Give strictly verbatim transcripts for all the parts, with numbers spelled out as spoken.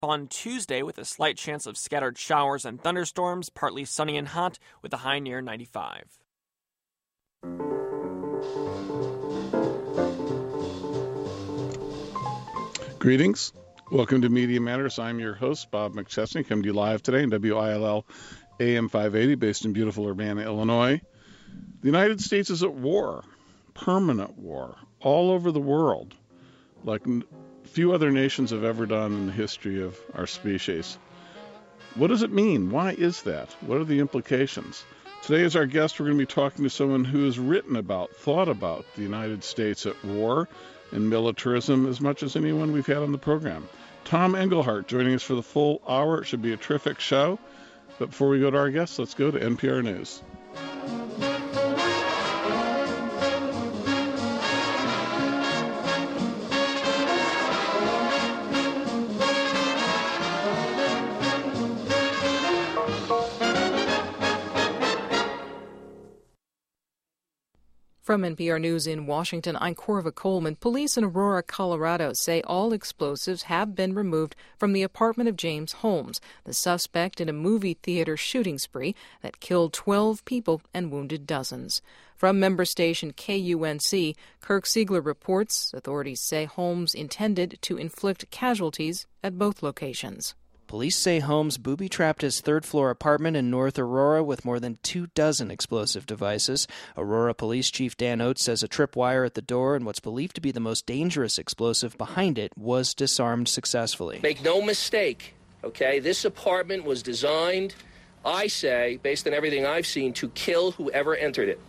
on Tuesday with a slight chance of scattered showers and thunderstorms, partly sunny and hot with a high near ninety-five. Greetings. Welcome to Media Matters. I'm your host, Bob McChesney, coming to you live today in W I L L A M five eighty, based in beautiful Urbana, Illinois. The United States is at war, permanent war, all over the world, like few other nations have ever done in the history of our species. What does it mean? Why is that? What are the implications? Today, as our guest, we're going to be talking to someone who has written about, thought about the United States at war and militarism as much as anyone we've had on the program. Tom Engelhardt joining us for the full hour. It should be a terrific show. But before we go to our guests, let's go to N P R News. From N P R News in Washington, I'm Corva Coleman. Police in Aurora, Colorado say all explosives have been removed from the apartment of James Holmes, the suspect in a movie theater shooting spree that killed twelve people and wounded dozens. From member station K U N C, Kirk Siegler reports authorities say Holmes intended to inflict casualties at both locations. Police say Holmes booby-trapped his third-floor apartment in North Aurora with more than two dozen explosive devices. Aurora Police Chief Dan Oates says a tripwire at the door and what's believed to be the most dangerous explosive behind it was disarmed successfully. Make no mistake, okay, this apartment was designed, I say, based on everything I've seen, to kill whoever entered it.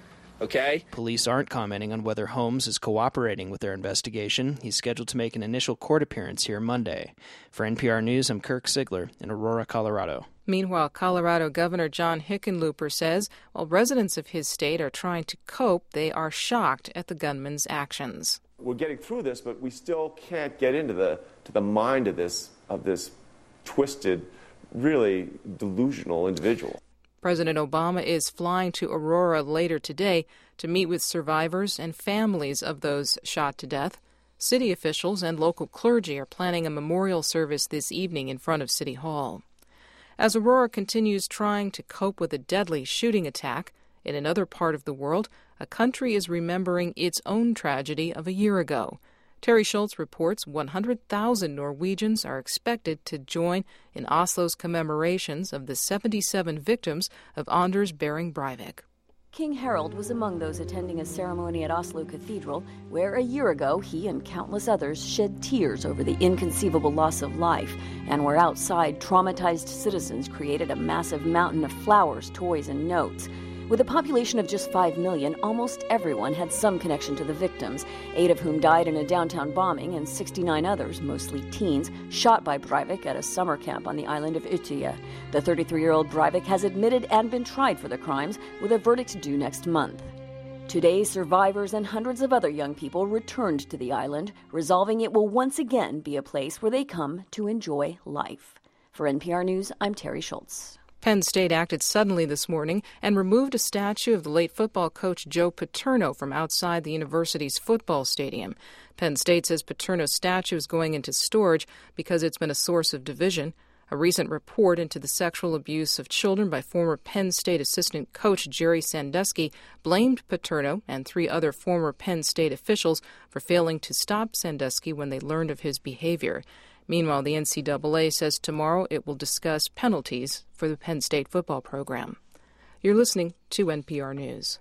Okay? Police aren't commenting on whether Holmes is cooperating with their investigation. He's scheduled to make an initial court appearance here Monday. For N P R News, I'm Kirk Siegler in Aurora, Colorado. Meanwhile, Colorado Governor John Hickenlooper says while residents of his state are trying to cope, they are shocked at the gunman's actions. We're getting through this, but we still can't get into the to the mind of this of this twisted, really delusional individual. President Obama is flying to Aurora later today to meet with survivors and families of those shot to death. City officials and local clergy are planning a memorial service this evening in front of City Hall. As Aurora continues trying to cope with a deadly shooting attack, in another part of the world, a country is remembering its own tragedy of a year ago. Terry Schultz reports one hundred thousand Norwegians are expected to join in Oslo's commemorations of the seventy-seven victims of Anders Behring Breivik. King Harald was among those attending a ceremony at Oslo Cathedral, where a year ago he and countless others shed tears over the inconceivable loss of life, and where outside traumatized citizens created a massive mountain of flowers, toys, and notes. With a population of just five million, almost everyone had some connection to the victims, eight of whom died in a downtown bombing and sixty-nine others, mostly teens, shot by Breivik at a summer camp on the island of Utøya. The thirty-three-year-old Breivik has admitted and been tried for the crimes, with a verdict due next month. Today, survivors and hundreds of other young people returned to the island, resolving it will once again be a place where they come to enjoy life. For N P R News, I'm Terry Schultz. Penn State acted suddenly this morning and removed a statue of the late football coach Joe Paterno from outside the university's football stadium. Penn State says Paterno's statue is going into storage because it's been a source of division. A recent report into the sexual abuse of children by former Penn State assistant coach Jerry Sandusky blamed Paterno and three other former Penn State officials for failing to stop Sandusky when they learned of his behavior. Meanwhile, the N C double A says tomorrow it will discuss penalties for the Penn State football program. You're listening to N P R News.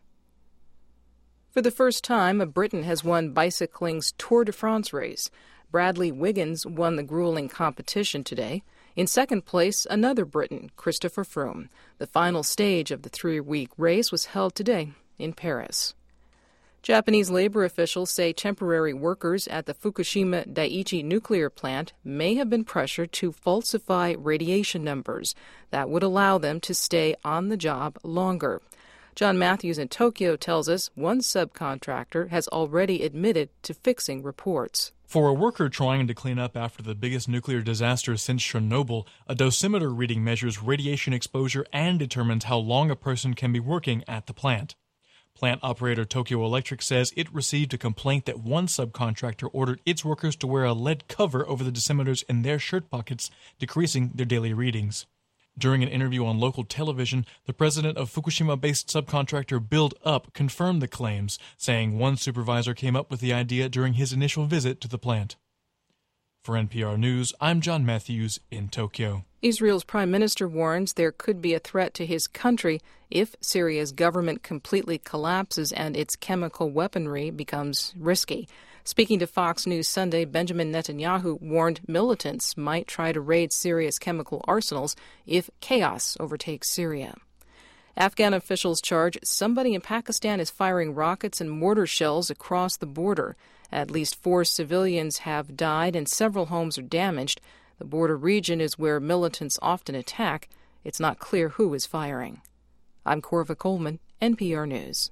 For the first time, a Briton has won bicycling's Tour de France race. Bradley Wiggins won the grueling competition today. In second place, another Briton, Christopher Froome. The final stage of the three-week race was held today in Paris. Japanese labor officials say temporary workers at the Fukushima Daiichi nuclear plant may have been pressured to falsify radiation numbers that would allow them to stay on the job longer. John Matthews in Tokyo tells us one subcontractor has already admitted to fixing reports. For a worker trying to clean up after the biggest nuclear disaster since Chernobyl, a dosimeter reading measures radiation exposure and determines how long a person can be working at the plant. Plant operator Tokyo Electric says it received a complaint that one subcontractor ordered its workers to wear a lead cover over the dosimeters in their shirt pockets, decreasing their daily readings. During an interview on local television, the president of Fukushima-based subcontractor Build Up confirmed the claims, saying one supervisor came up with the idea during his initial visit to the plant. For N P R News, I'm John Matthews in Tokyo. Israel's prime minister warns there could be a threat to his country if Syria's government completely collapses and its chemical weaponry becomes risky. Speaking to Fox News Sunday, Benjamin Netanyahu warned militants might try to raid Syria's chemical arsenals if chaos overtakes Syria. Afghan officials charge somebody in Pakistan is firing rockets and mortar shells across the border. At least four civilians have died and several homes are damaged. The border region is where militants often attack. It's not clear who is firing. I'm Corva Coleman, N P R News.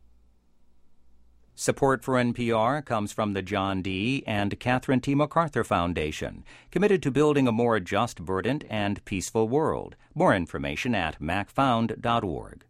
Support for N P R comes from the John D. and Catherine T. MacArthur Foundation, committed to building a more just, verdant, and peaceful world. More information at mac found dot org.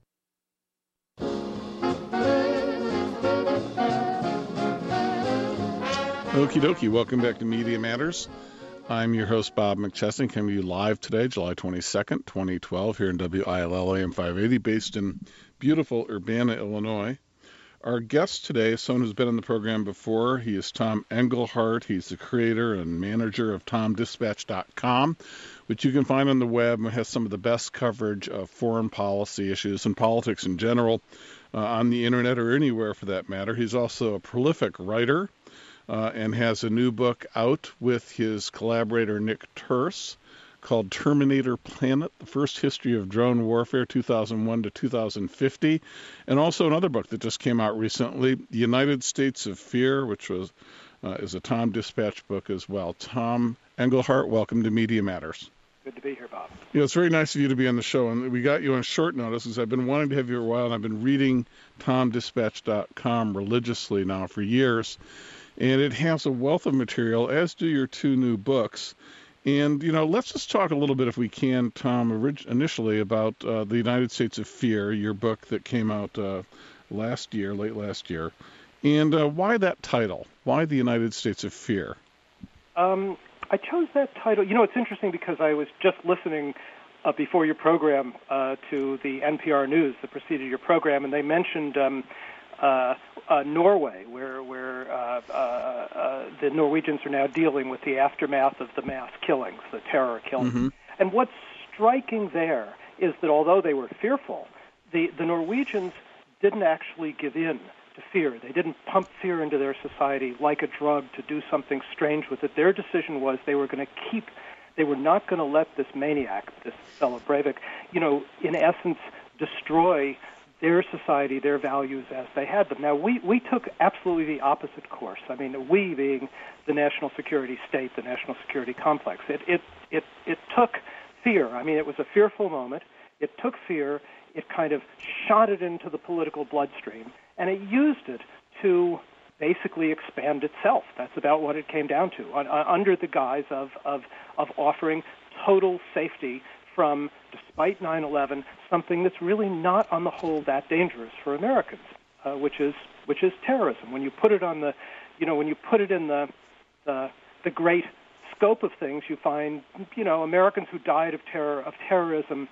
Okie dokie, welcome back to Media Matters. I'm your host, Bob McChesney, coming to you live today, July twenty-second, twenty twelve, here in W I L L A M five eighty, based in beautiful Urbana, Illinois. Our guest today is someone who's been on the program before. He is Tom Engelhardt. He's the creator and manager of tom dispatch dot com, which you can find on the web and has some of the best coverage of foreign policy issues and politics in general uh, on the internet or anywhere for that matter. He's also a prolific writer uh, and has a new book out with his collaborator Nick Turse called Terminator Planet, The First History of Drone Warfare, two thousand one to two thousand fifty, and also another book that just came out recently, The United States of Fear, which was uh, is a Tom Dispatch book as well. Tom Engelhardt, welcome to Media Matters. Good to be here, Bob. You know, it's very nice of you to be on the show, and we got you on short notice because I've been wanting to have you for a while, and I've been reading tom dispatch dot com religiously now for years, and it has a wealth of material, as do your two new books. And, you know, let's just talk a little bit, if we can, Tom, orig- initially about uh, The United States of Fear, your book that came out uh, last year, late last year. And uh, why that title? Why The United States of Fear? Um, I chose that title. You know, it's interesting because I was just listening uh, before your program uh, to the N P R News that preceded your program, and they mentioned um, uh, uh, Norway, where where uh, uh, uh, the Norwegians are now dealing with the aftermath of the mass killings, the terror killings. Mm-hmm. And what's striking there is that although they were fearful, the, the Norwegians didn't actually give in to fear. They didn't pump fear into their society like a drug to do something strange with it. Their decision was they were going to keep, they were not going to let this maniac, this fellow Breivik, you know, in essence, destroy their society, their values as they had them. Now, we, we took absolutely the opposite course. I mean, we being the national security state, the national security complex. It, it, it, it took fear. I mean, it was a fearful moment. It took fear. It kind of shot it into the political bloodstream, and it used it to basically expand itself. That's about what it came down to, uh, under the guise of, of, of offering total safety from, despite nine eleven, something that's really not on the whole that dangerous for Americans, uh, which is which is terrorism. When you put it on the, you know, when you put it in the the, the great scope of things, you find, you know, Americans who died of terror of terrorism,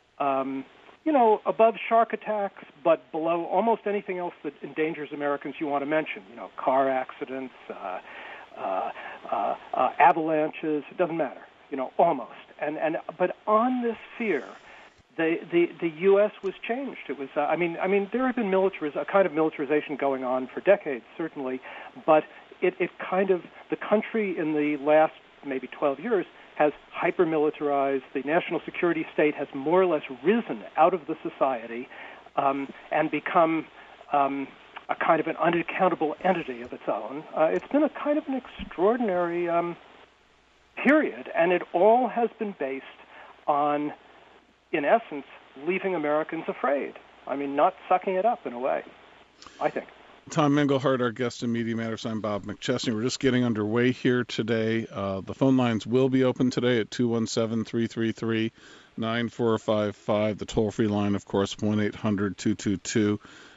um, you know, above shark attacks, but below almost anything else that endangers Americans you want to mention. You know, car accidents, uh, uh, uh, uh, avalanches. It doesn't matter. You know, almost. And and but on this fear, the the, the U S was changed. It was. Uh, I mean, I mean, there had been militariz- a kind of militarization going on for decades, certainly, but it, it kind of the country in the last maybe twelve years has hyper-militarized. The national security state has more or less risen out of the society um, and become um, a kind of an unaccountable entity of its own. Uh, it's been a kind of an extraordinary um, period, and it all has been based on, in essence, leaving Americans afraid. I mean, not sucking it up in a way, I think. Tom Engelhardt, our guest in Media Matters. I'm Bob McChesney. We're just getting underway here today. Uh, the phone lines will be open today at two one seven, three three three, nine four five five. The toll-free line, of course, one eight hundred, two two two,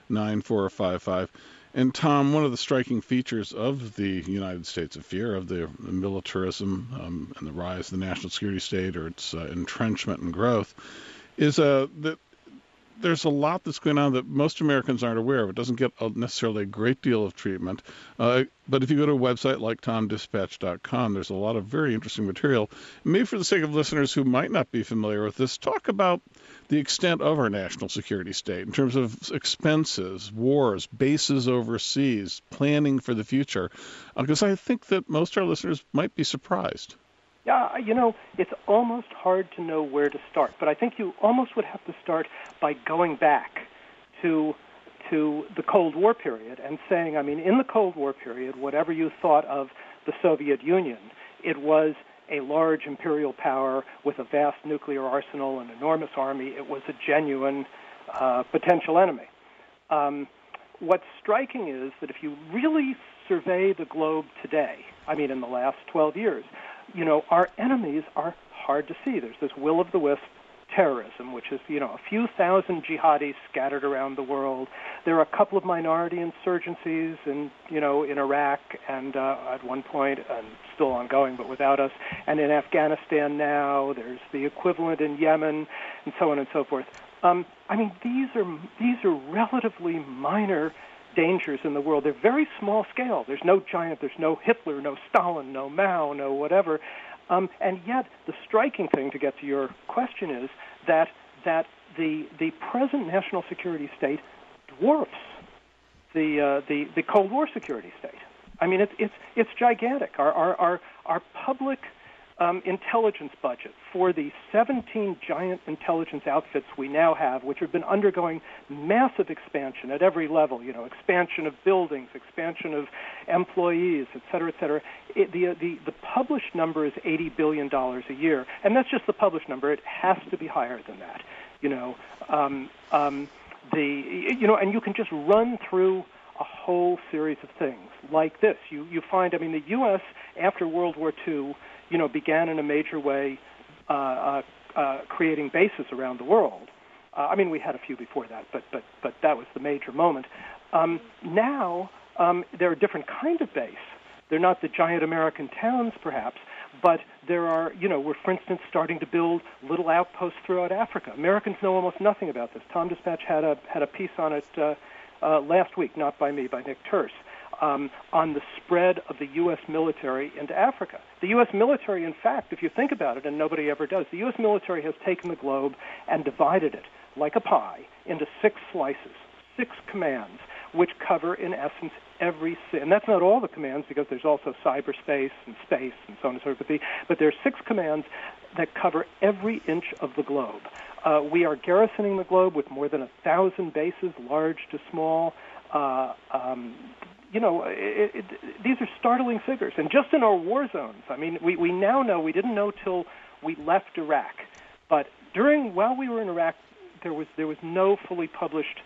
nine four five five. And Tom, one of the striking features of the United States of Fear, of the militarism um, and the rise of the national security state, or its uh, entrenchment and growth, is uh, that there's a lot that's going on that most Americans aren't aware of. It doesn't get a, necessarily a great deal of treatment. Uh, but if you go to a website like tom dispatch dot com, there's a lot of very interesting material. Maybe for the sake of listeners who might not be familiar with this, talk about the extent of our national security state in terms of expenses, wars, bases overseas, planning for the future, because uh, I think that most of our listeners might be surprised. Yeah, you know, it's almost hard to know where to start, but I think you almost would have to start by going back to to the Cold War period and saying, I mean, in the Cold War period, whatever you thought of the Soviet Union, it was a large imperial power with a vast nuclear arsenal, an enormous army. It was a genuine uh, potential enemy. Um, what's striking is that if you really survey the globe today, I mean, in the last twelve years, you know, our enemies are hard to see. There's this will-o'-the-wisp terrorism, which is, you know, a few thousand jihadis scattered around the world. There are a couple of minority insurgencies in, you know, in Iraq and uh, at one point, and still ongoing, but without us, and in Afghanistan now. There's the equivalent in Yemen, and so on and so forth. Um, I mean, these are these are relatively minor dangers in the world. They're very small scale. There's no giant, there's no Hitler, no Stalin, no Mao, no whatever. Um, and yet, the striking thing, to get to your question, is that that the the present national security state dwarfs the uh, the the Cold War security state. I mean, it's it's it's gigantic. Our our our, our public Um, intelligence budget for the seventeen giant intelligence outfits we now have, which have been undergoing massive expansion at every level, you know, expansion of buildings, expansion of employees, et cetera, et cetera. It, the, the, the published number is eighty billion dollars a year, and that's just the published number. It has to be higher than that, you know. Um, um, the, you know, and you can just run through a whole series of things like this. You, you find, I mean, the U S after World War Two, you know, began in a major way uh, uh, uh, creating bases around the world. Uh, I mean, we had a few before that, but but but that was the major moment. Um, now um, they're a different kind of base. They're not the giant American towns, perhaps, but there are, you know, we're, for instance, starting to build little outposts throughout Africa. Americans know almost nothing about this. Tom Dispatch had a had a piece on it uh, uh, last week, not by me, by Nick Terse. Um, on the spread of the U S military into Africa. The U S military, in fact, if you think about it, and nobody ever does, the U S military has taken the globe and divided it like a pie into six slices, six commands, which cover, in essence, every, and that's not all the commands, because there's also cyberspace and space and so on and so forth, but, the, but there are six commands that cover every inch of the globe. Uh, we are garrisoning the globe with more than a thousand bases, large to small. Uh, um, You know, it, it, these are startling figures. And just in our war zones, I mean, we, we now know, we didn't know till we left Iraq, but during, while we were in Iraq, there was there was no fully published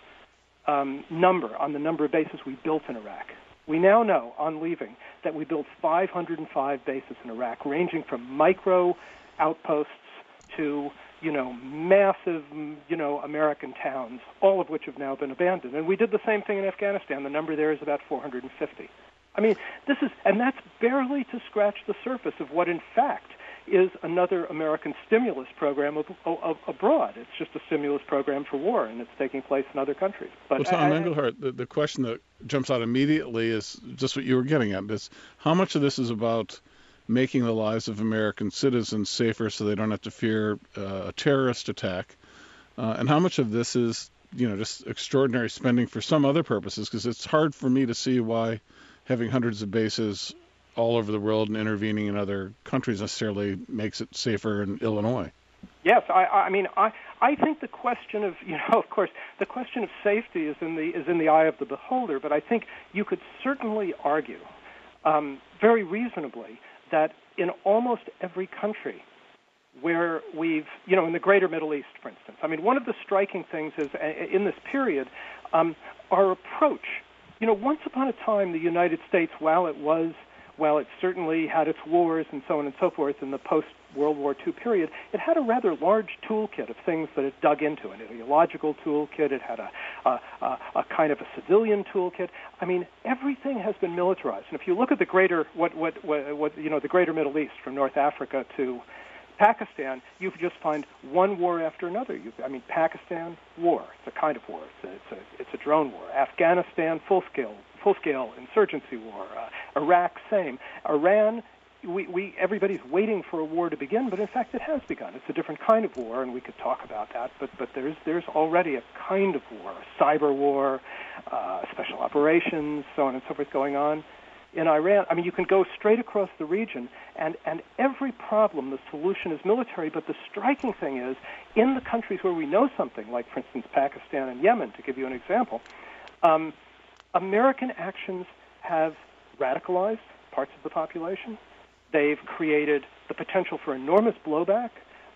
um, number on the number of bases we built in Iraq. We now know, on leaving, that we built five hundred five bases in Iraq, ranging from micro outposts to, you know, massive, you know, American towns, all of which have now been abandoned. And we did the same thing in Afghanistan. The number there is about four hundred fifty. I mean, this is, and that's barely to scratch the surface of what, in fact, is another American stimulus program of, of, abroad. It's just a stimulus program for war, and it's taking place in other countries. But well, Tom I, Engelhardt, the, the question that jumps out immediately is just what you were getting at, is how much of this is about making the lives of American citizens safer so they don't have to fear uh, a terrorist attack, uh, and how much of this is, you know, just extraordinary spending for some other purposes, because it's hard for me to see why having hundreds of bases all over the world and intervening in other countries necessarily makes it safer in Illinois. Yes, I, I mean, I, I think the question of, you know, of course, the question of safety is in the is in the eye of the beholder, but I think you could certainly argue, um, very reasonably, that in almost every country where we've, you know, in the greater Middle East, for instance, I mean, one of the striking things is, uh, in this period, um, our approach. You know, once upon a time, the United States, while it was while it certainly had its wars and so on and so forth in the post-World War Two period, it had a rather large toolkit of things that it dug into. An ideological toolkit, it had a, a, a, a kind of a civilian toolkit. I mean, everything has been militarized. And if you look at the greater, what, what, what, what you know, the greater Middle East, from North Africa to Pakistan, you just find one war after another. You, I mean, Pakistan, war. It's a kind of war. It's a, it's a, it's a drone war. Afghanistan, full-scale full-scale insurgency war. Uh, Iraq, same. Iran, we, we everybody's waiting for a war to begin, but in fact it has begun. It's a different kind of war, and we could talk about that, but, but there's there's already a kind of war, a cyber war, uh, special operations, so on and so forth going on. In Iran, I mean, you can go straight across the region, and, and every problem, the solution is military, but the striking thing is, in the countries where we know something, like, for instance, Pakistan and Yemen, to give you an example, um, American actions have radicalized parts of the population. They've created the potential for enormous blowback.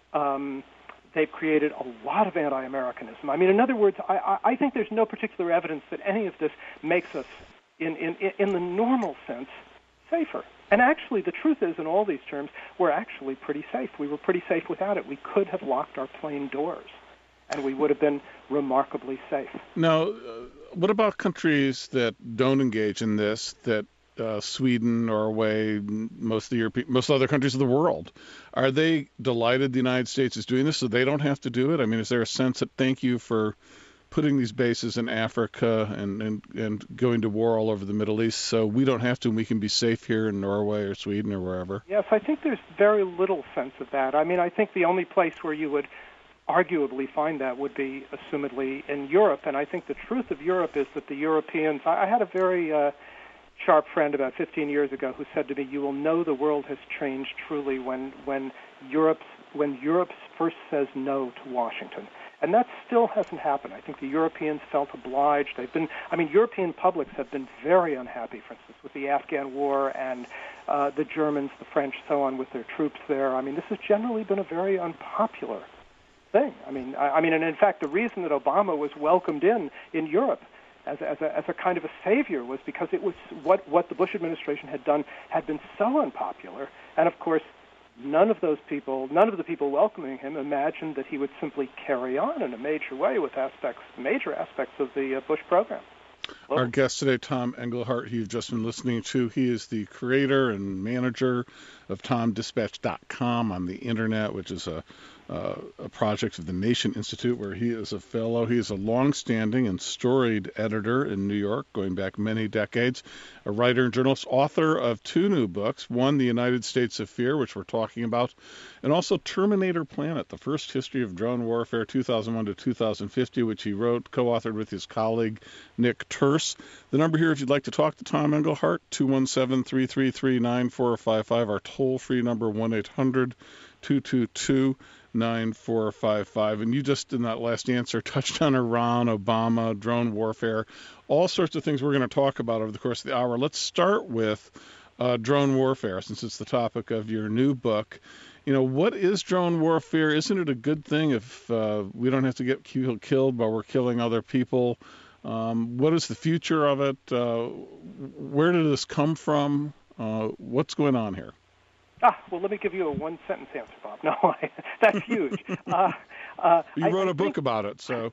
Um, they've created a lot of anti-Americanism. I mean, in other words, I, I think there's no particular evidence that any of this makes us, in, in, in the normal sense, safer. And actually, the truth is, in all these terms, we're actually pretty safe. We were pretty safe without it. We could have locked our plane doors, and we would have been remarkably safe. Now, uh, what about countries that don't engage in this, that uh, Sweden, Norway, most of the European, most other countries of the world? Are they delighted the United States is doing this so they don't have to do it? I mean, is there a sense that thank you for putting these bases in Africa and, and, and going to war all over the Middle East so we don't have to and we can be safe here in Norway or Sweden or wherever? Yes, I think there's very little sense of that. I mean, I think the only place where you would arguably find that would be, assumedly, in Europe. And I think the truth of Europe is that the Europeans... I had a very uh, sharp friend about fifteen years ago who said to me, you will know the world has changed truly when, when, Europe's, when Europe first says no to Washington. And that still hasn't happened. I think the Europeans felt obliged. They've been... I mean, European publics have been very unhappy, for instance, with the Afghan war and uh, the Germans, the French, so on, with their troops there. I mean, this has generally been a very unpopular thing. I mean, I, I mean, and in fact, the reason that Obama was welcomed in in Europe as a, as a, as a kind of a savior was because it was what what the Bush administration had done had been so unpopular, and of course, none of those people, none of the people welcoming him, imagined that he would simply carry on in a major way with aspects, major aspects of the uh, Bush program. Well, our guest today, Tom Engelhardt, who you've just been listening to, he is the creator and manager of Tom Dispatch dot com on the internet, which is a Uh, a project of the Nation Institute, where he is a fellow. He is a long-standing and storied editor in New York, going back many decades, a writer and journalist, author of two new books, one, The United States of Fear, which we're talking about, and also Terminator Planet, the first history of drone warfare, two thousand one to two thousand fifty, which he wrote, co-authored with his colleague, Nick Turse. The number here, if you'd like to talk to Tom Engelhardt, two one seven, three three three, nine four five five, our toll-free number, one eight hundred, two two two, nine four five five. And you just, in that last answer, touched on Iran, Obama, drone warfare, all sorts of things we're going to talk about over the course of the hour. Let's start with uh, drone warfare, since it's the topic of your new book. You know, what is drone warfare? Isn't it a good thing if uh, we don't have to get killed while we're killing other people? Um, what is the future of it? Uh, where did this come from? Uh, what's going on here? Ah, well, let me give you a one-sentence answer, Bob. No, I, that's huge. uh, uh, you wrote I, I a book think, about it, so...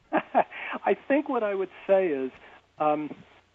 I think what I would say is um,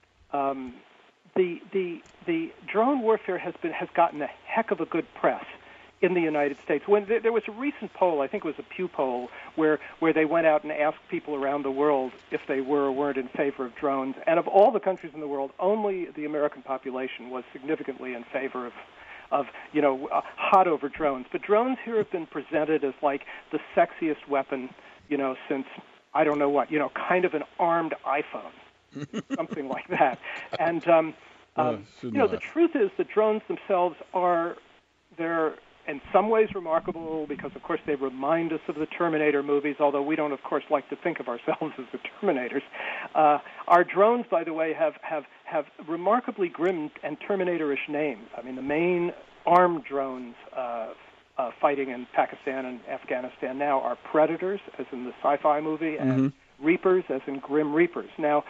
um, the the the drone warfare has been has gotten a heck of a good press in the United States. When there, there was a recent poll, I think it was a Pew poll, where where they went out and asked people around the world if they were or weren't in favor of drones, and of all the countries in the world, only the American population was significantly in favor of. of, you know, uh, hot over drones. But drones here have been presented as like the sexiest weapon, you know, since, I don't know what, you know, kind of an armed iPhone, something like that. And, um, um, uh, you know, the truth is that drones themselves are, they're in some ways remarkable because, of course, they remind us of the Terminator movies, although we don't, of course, like to think of ourselves as the Terminators. Uh, our drones, by the way, have, have, have remarkably grim and Terminator-ish names. I mean, the main armed drones uh, uh, fighting in Pakistan and Afghanistan now are Predators, as in the sci-fi movie, and mm-hmm. Reapers, as in Grim Reapers. Now,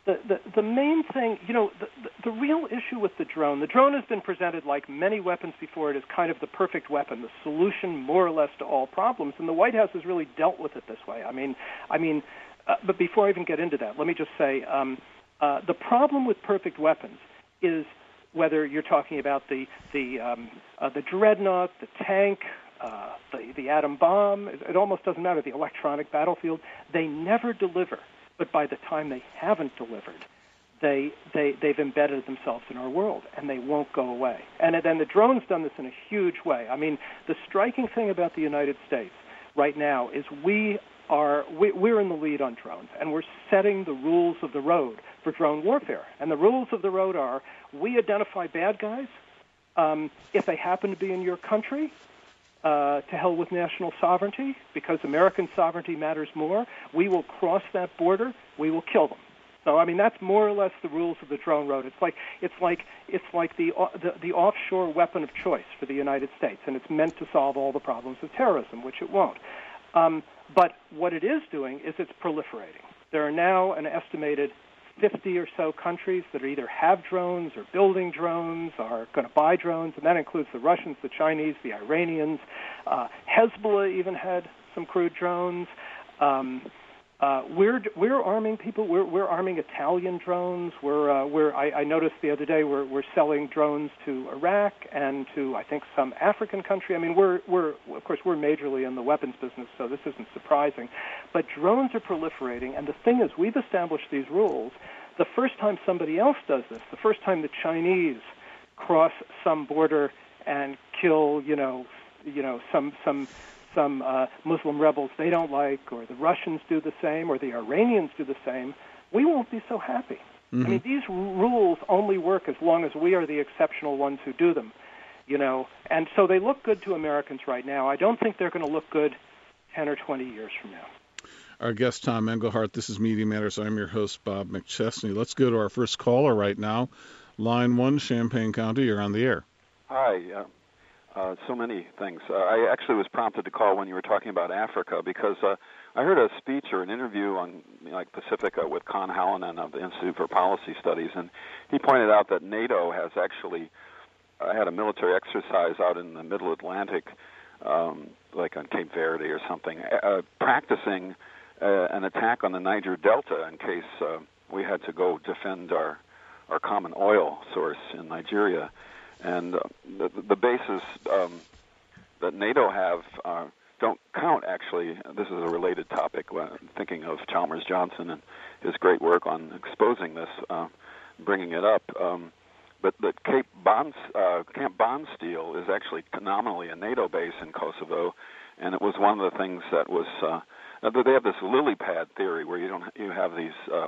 the, the, the main thing, you know, the, the, the real issue with the drone, the drone has been presented like many weapons before it as kind of the perfect weapon, the solution more or less to all problems, and the White House has really dealt with it this way. I mean, I mean, uh, but before I even get into that, let me just say um, uh, the problem with perfect weapons is whether you're talking about the the um, uh, the dreadnought, the tank, uh, the the atom bomb. It, it almost doesn't matter. The electronic battlefield. They never deliver. But by the time they haven't delivered, they they they've embedded themselves in our world, and they won't go away. And then the drone's done this in a huge way. I mean, the striking thing about the United States right now is we are we, we're in the lead on drones, and we're setting the rules of the road for drone warfare. And the rules of the road are: we identify bad guys. Um, if they happen to be in your country, uh, to hell with national sovereignty, because American sovereignty matters more. We will cross that border. We will kill them. So, I mean, that's more or less the rules of the drone road. It's like it's like it's like the the, the offshore weapon of choice for the United States, and it's meant to solve all the problems of terrorism, which it won't. Um, but what it is doing is it's proliferating. There are now an estimated fifty or so countries that either have drones or building drones, are going to buy drones, and that includes the Russians, the Chinese, the Iranians. Uh, Hezbollah even had some crude drones. Um, uh, we're we're arming people. We're we're arming Italian drones. We're uh, we're I, I noticed the other day we're we're selling drones to Iraq and to I think some African country. I mean we're we're of course we're majorly in the weapons business, so this isn't surprising. But drones are proliferating, and the thing is, we've established these rules. The first time somebody else does this, the first time the Chinese cross some border and kill, you know, you know, some some some uh, Muslim rebels they don't like, or the Russians do the same, or the Iranians do the same, we won't be so happy. Mm-hmm. I mean, these r- rules only work as long as we are the exceptional ones who do them, you know. And so they look good to Americans right now. I don't think they're going to look good ten or twenty years from now. Our guest, Tom Engelhardt. This is Media Matters. I'm your host, Bob McChesney. Let's go to our first caller right now. Line one, Champaign County. You're on the air. Hi. Uh, uh, so many things. Uh, I actually was prompted to call when you were talking about Africa because uh, I heard a speech or an interview on you know, like Pacifica with Con Hallinan of the Institute for Policy Studies, and he pointed out that NATO has actually uh, had a military exercise out in the Middle Atlantic, um, like on Cape Verde or something, uh, practicing Uh, an attack on the Niger Delta in case uh, we had to go defend our our common oil source in Nigeria. And uh, the, the bases um, that NATO have uh, don't count, actually. This is a related topic, when thinking of Chalmers Johnson and his great work on exposing this, uh, bringing it up. Um, but the Cape Bonds, uh, Camp Bondsteel is actually nominally a NATO base in Kosovo, and it was one of the things that was... Uh, They have this lily pad theory where you don't you have these. Um,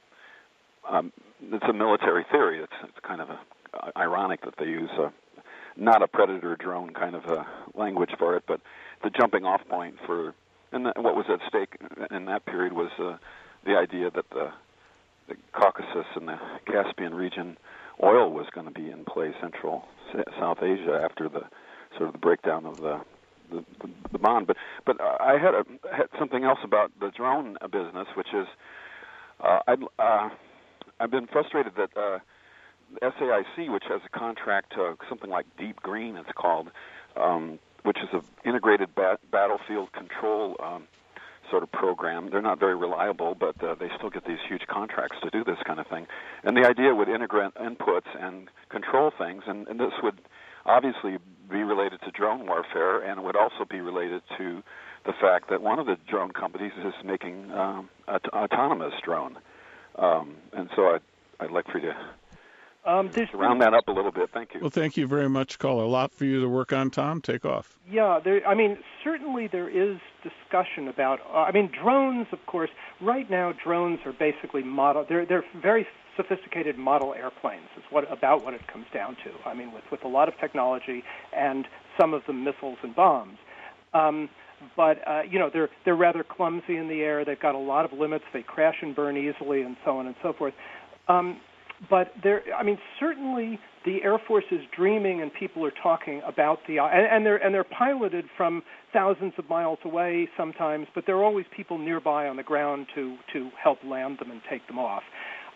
um, it's a military theory. It's, it's kind of a, uh, ironic that they use a, not a predator drone kind of a language for it, but the jumping off point for. And that, what was at stake in that period was uh, the idea that the, the Caucasus and the Caspian region oil was going to be in place, Central South Asia, after the sort of the breakdown of the. The, the, the bond, but but I had, a, had something else about the drone business, which is uh, I'd, uh, I've been frustrated that uh, S A I C, which has a contract to something like Deep Green, it's called, um, which is an integrated bat- battlefield control um, sort of program. They're not very reliable, but uh, they still get these huge contracts to do this kind of thing. And the idea would integrate inputs and control things, and, and this would obviously be related to drone warfare, and it would also be related to the fact that one of the drone companies is making um, an autonomous drone. Um, and so I'd, I'd like for you to um, round that up a little bit. Thank you. Well, thank you very much, caller. A lot for you to work on, Tom. Take off. Yeah, there, I mean, certainly there is discussion about, uh, I mean, drones, of course. Right now, drones are basically model, they're, they're very sophisticated model airplanes is what about what it comes down to. I mean, with, with a lot of technology and some of them missiles and bombs. Um, but, uh, you know, they're they're rather clumsy in the air. They've got a lot of limits. They crash and burn easily and so on and so forth. Um, but, there, I mean, certainly the Air Force is dreaming and people are talking about the, and, and, they're, and they're piloted from thousands of miles away sometimes, but there are always people nearby on the ground to, to help land them and take them off.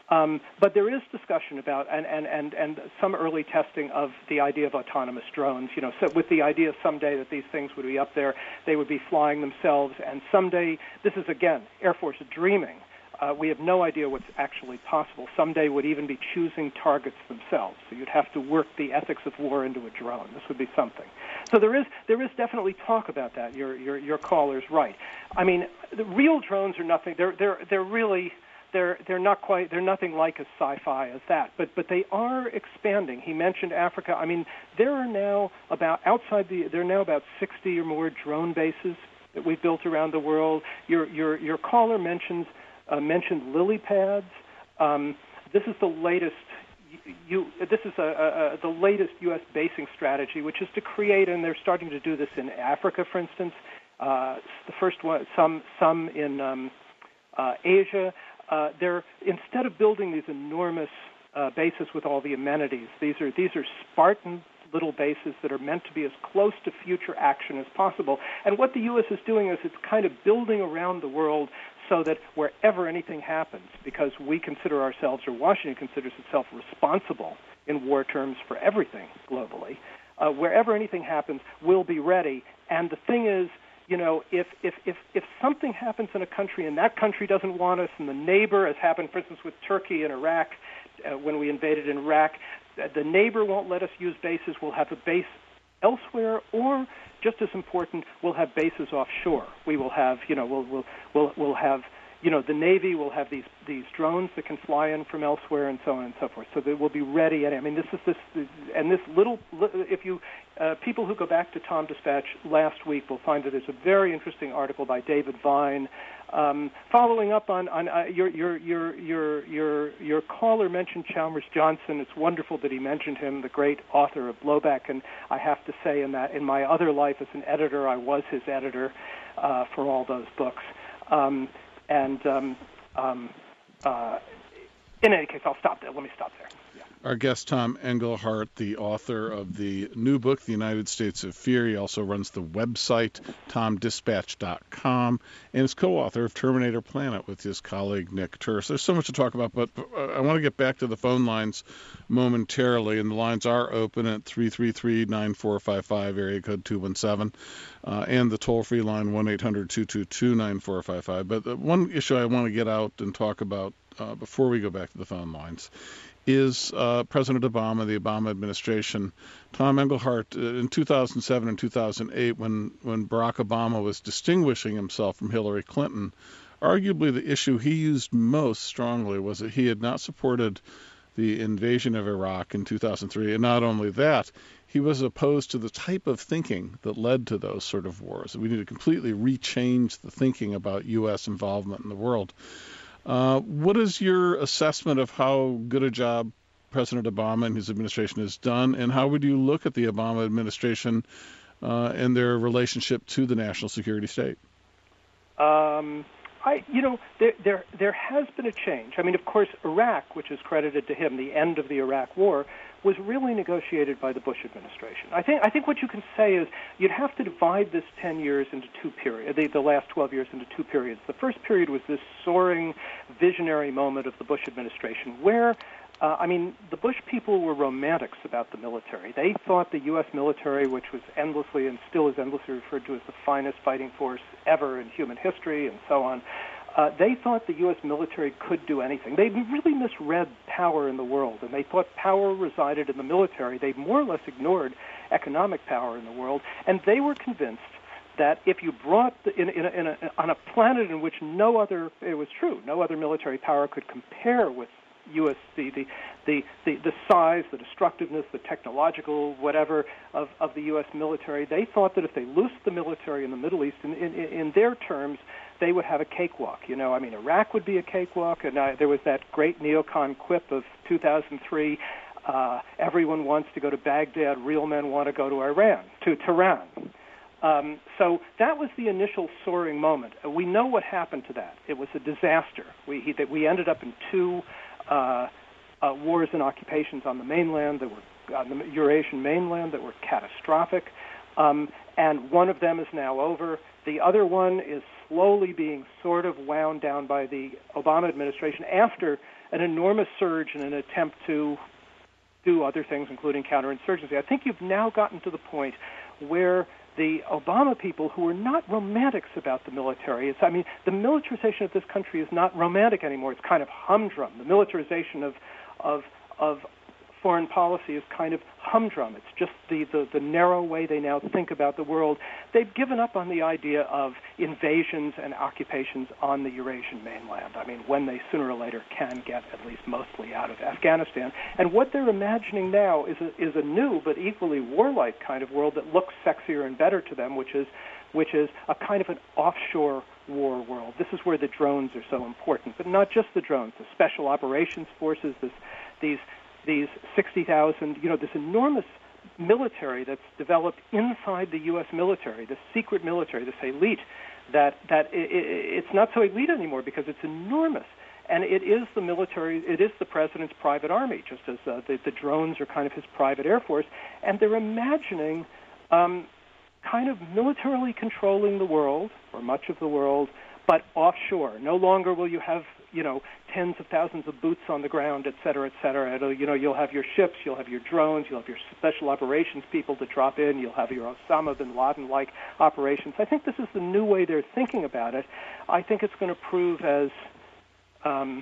Um, but there is discussion about and, and, and, and some early testing of the idea of autonomous drones, you know, so with the idea someday that these things would be up there, they would be flying themselves, and someday, this is, again, Air Force dreaming. Uh, we have no idea what's actually possible. Someday would even be choosing targets themselves. So you'd have to work the ethics of war into a drone. This would be something. So there is there is definitely talk about that. Your your your caller's right. I mean, the real drones are nothing. They're they're they're really they're they're not quite they're nothing like as sci-fi as that. But but they are expanding. He mentioned Africa. I mean, there are now about outside the there are now about sixty or more drone bases that we've built around the world. Your your your caller mentions. Uh, mentioned lily pads. Um, this is the latest. You, this is a, a, a, the latest U S basing strategy, which is to create, and they're starting to do this in Africa, for instance. Uh, the first one, some some in um, uh, Asia. Uh, they're instead of building these enormous uh, bases with all the amenities, these are these are Spartan little bases that are meant to be as close to future action as possible. And what the U S is doing is it's kind of building around the world so that wherever anything happens, because we consider ourselves, or Washington considers itself responsible in war terms for everything globally, uh, wherever anything happens, we'll be ready. And the thing is, you know, if, if, if, if something happens in a country and that country doesn't want us, and the neighbor, as happened, for instance, with Turkey and Iraq, uh, when we invaded in Iraq, uh, the neighbor won't let us use bases, we'll have a base elsewhere, or just as important, we'll have bases offshore. We will have, you know, we'll we'll we'll, we'll have, you know, the Navy will have these these drones that can fly in from elsewhere, and so on and so forth. So they will be ready. I mean, this is this, and this little. If you uh, people who go back to Tom Dispatch last week will find that there's a very interesting article by David Vine, um, following up on on uh, your your your your your your caller mentioned Chalmers Johnson. It's wonderful that he mentioned him, the great author of Blowback. And I have to say, in that in my other life as an editor, I was his editor uh, for all those books. Um, And um, um, uh, in any case, I'll stop there. Let me stop there. Yeah. Our guest, Tom Engelhardt, the author of the new book, The United States of Fear. He also runs the website, tom dispatch dot com, and is co-author of Terminator Planet with his colleague, Nick Turse. There's so much to talk about, but I want to get back to the phone lines momentarily, and the lines are open at three three three, nine four five five, area code two one seven, uh, and the toll-free line one eight hundred, two two two, nine four five five. But the one issue I want to get out and talk about uh, before we go back to the phone lines is uh, President Obama, the Obama administration. Tom Engelhardt, uh, in two thousand seven and two thousand eight, when, when Barack Obama was distinguishing himself from Hillary Clinton, arguably the issue he used most strongly was that he had not supported the invasion of Iraq in two thousand three. And not only that, he was opposed to the type of thinking that led to those sort of wars. We need to completely rechange the thinking about U S involvement in the world. Uh, what is your assessment of how good a job President Obama and his administration has done, and how would you look at the Obama administration uh, and their relationship to the national security state? Um, I, you know, there, there there has been a change. I mean, of course, Iraq, which is credited to him, the end of the Iraq War, was really negotiated by the Bush administration. I think I think what you can say is you'd have to divide this ten years into two periods, the, the last twelve years into two periods. The first period was this soaring, visionary moment of the Bush administration where, uh, I mean, the Bush people were romantics about the military. They thought the U S military, which was endlessly and still is endlessly referred to as the finest fighting force ever in human history and so on, Uh, they thought the U S military could do anything. They really misread power in the world, and they thought power resided in the military. They more or less ignored economic power in the world, and they were convinced that if you brought the, in, in, a, in a, on a planet in which no other, it was true, no other military power could compare with U S the the, the, the the size, the destructiveness, the technological whatever of, of the U S military, they thought that if they loosed the military in the Middle East, in, in, in their terms, they would have a cakewalk. You know, I mean, Iraq would be a cakewalk, and uh, there was that great neocon quip of two thousand three, uh, everyone wants to go to Baghdad, real men want to go to Iran, to Tehran. Um, so that was the initial soaring moment. Uh, we know what happened to that. It was a disaster. We, he, that we ended up in two uh, uh, wars and occupations on the mainland that were on the Eurasian mainland that were catastrophic, um, and one of them is now over. The other one is slowly being sort of wound down by the Obama administration after an enormous surge in an attempt to do other things, including counterinsurgency. I think you've now gotten to the point where the Obama people, who are not romantics about the military, it's, I mean, the militarization of this country is not romantic anymore. It's kind of humdrum. The militarization of of of foreign policy is kind of humdrum. It's just the, the, the narrow way they now think about the world. They've given up on the idea of invasions and occupations on the Eurasian mainland. I mean, when they sooner or later can get at least mostly out of Afghanistan. And what they're imagining now is a, is a new but equally warlike kind of world that looks sexier and better to them, which is which is a kind of an offshore war world. This is where the drones are so important, but not just the drones, the special operations forces, this, these these sixty thousand, you know, this enormous military that's developed inside the U S military, this secret military, this elite, that, that it, it's not so elite anymore because it's enormous. And it is the military, it is the president's private army, just as uh, the, the drones are kind of his private air force. And they're imagining um, kind of militarily controlling the world, or much of the world, but offshore. No longer will you have, you know, tens of thousands of boots on the ground, et cetera, et cetera. It'll, you know, you'll have your ships, you'll have your drones, you'll have your special operations people to drop in, you'll have your Osama bin Laden-like operations. I think this is the new way they're thinking about it. I think it's going to prove as um,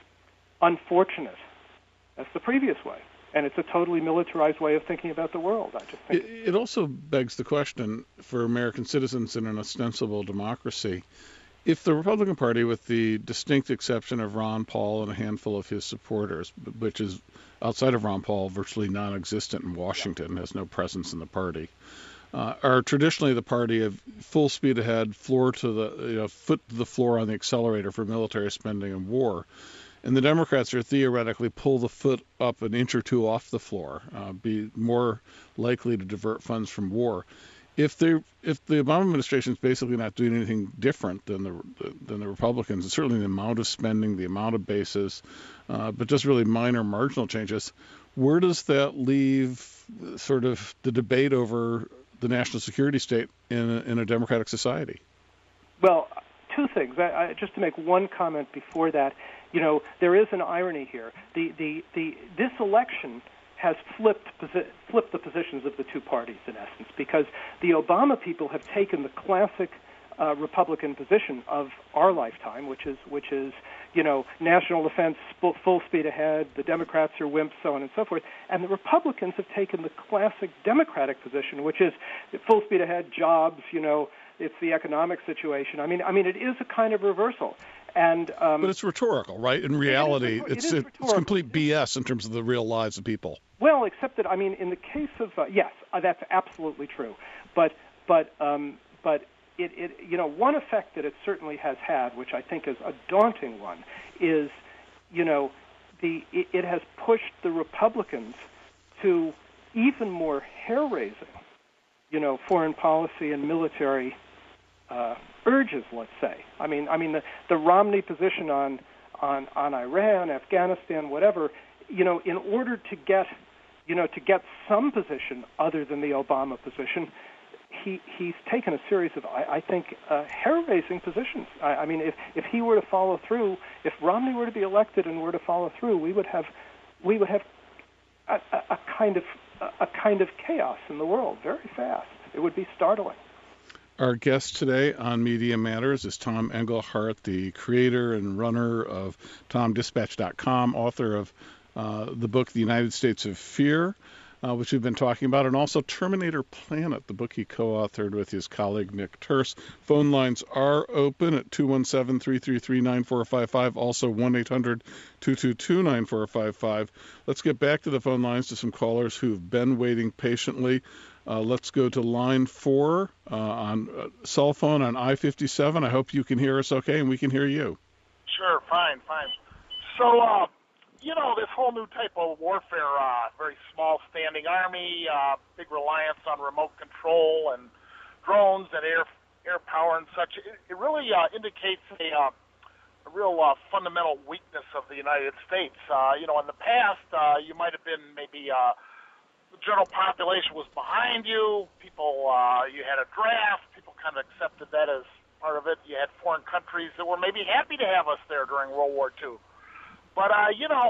unfortunate as the previous way. And it's a totally militarized way of thinking about the world. I just think it, it also begs the question for American citizens in an ostensible democracy, if the Republican Party, with the distinct exception of Ron Paul and a handful of his supporters, which is outside of Ron Paul virtually non-existent in Washington, has no presence in the party, uh, are traditionally the party of full speed ahead, floor to the you know, foot to the floor on the accelerator for military spending and war. And the Democrats are theoretically pull the foot up an inch or two off the floor, uh, be more likely to divert funds from war. If they, if the Obama administration is basically not doing anything different than the than the Republicans, and certainly the amount of spending, the amount of bases, uh, but just really minor marginal changes, where does that leave sort of the debate over the national security state in a, in a democratic society? Well, two things. I, I, just to make one comment before that, you know, there is an irony here. The the, the this election has flipped flipped the positions of the two parties, in essence, because the Obama people have taken the classic uh, Republican position of our lifetime, which is which is you know national defense, full, full speed ahead. The Democrats are wimps, so on and so forth, and the Republicans have taken the classic Democratic position, which is full speed ahead, jobs. You know, it's the economic situation. I mean, I mean, it is a kind of reversal. And, um, but it's rhetorical, right? In reality, it it's it it, it's complete B S in terms of the real lives of people. Well, except that I mean, in the case of uh, yes, uh, that's absolutely true. But but um, but it, it you know one effect that it certainly has had, which I think is a daunting one, is you know the it, it has pushed the Republicans to even more hair-raising, you know, foreign policy and military Uh, urges, let's say. I mean, I mean the, the Romney position on, on on Iran, Afghanistan, whatever. You know, in order to get, you know, to get some position other than the Obama position, he he's taken a series of, I, I think, uh, hair-raising positions. I, I mean, if if he were to follow through, if Romney were to be elected and were to follow through, we would have, we would have a, a, a kind of a, a kind of chaos in the world very fast. It would be startling. Our guest today on Media Matters is Tom Engelhardt, the creator and runner of Tom Dispatch dot com, author of uh, the book The United States of Fear, uh, which we've been talking about, and also Terminator Planet, the book he co-authored with his colleague Nick Turse. Phone lines are open at two one seven, three three three, nine four five five, also one eight hundred, two two two, nine four five five. Let's get back to the phone lines to some callers who've been waiting patiently. Uh, let's go to line four uh, on uh, cell phone on I fifty-seven. I hope you can hear us okay, and we can hear you. Sure, fine, fine. So, uh, you know, this whole new type of warfare, uh, very small standing army, uh, big reliance on remote control and drones and air air power and such, it, it really uh, indicates a, uh, a real uh, fundamental weakness of the United States. Uh, you know, in the past, uh, you might have been maybe... Uh, the general population was behind you. People, uh, you had a draft. People kind of accepted that as part of it. You had foreign countries that were maybe happy to have us there during World War Two. But, uh, you know,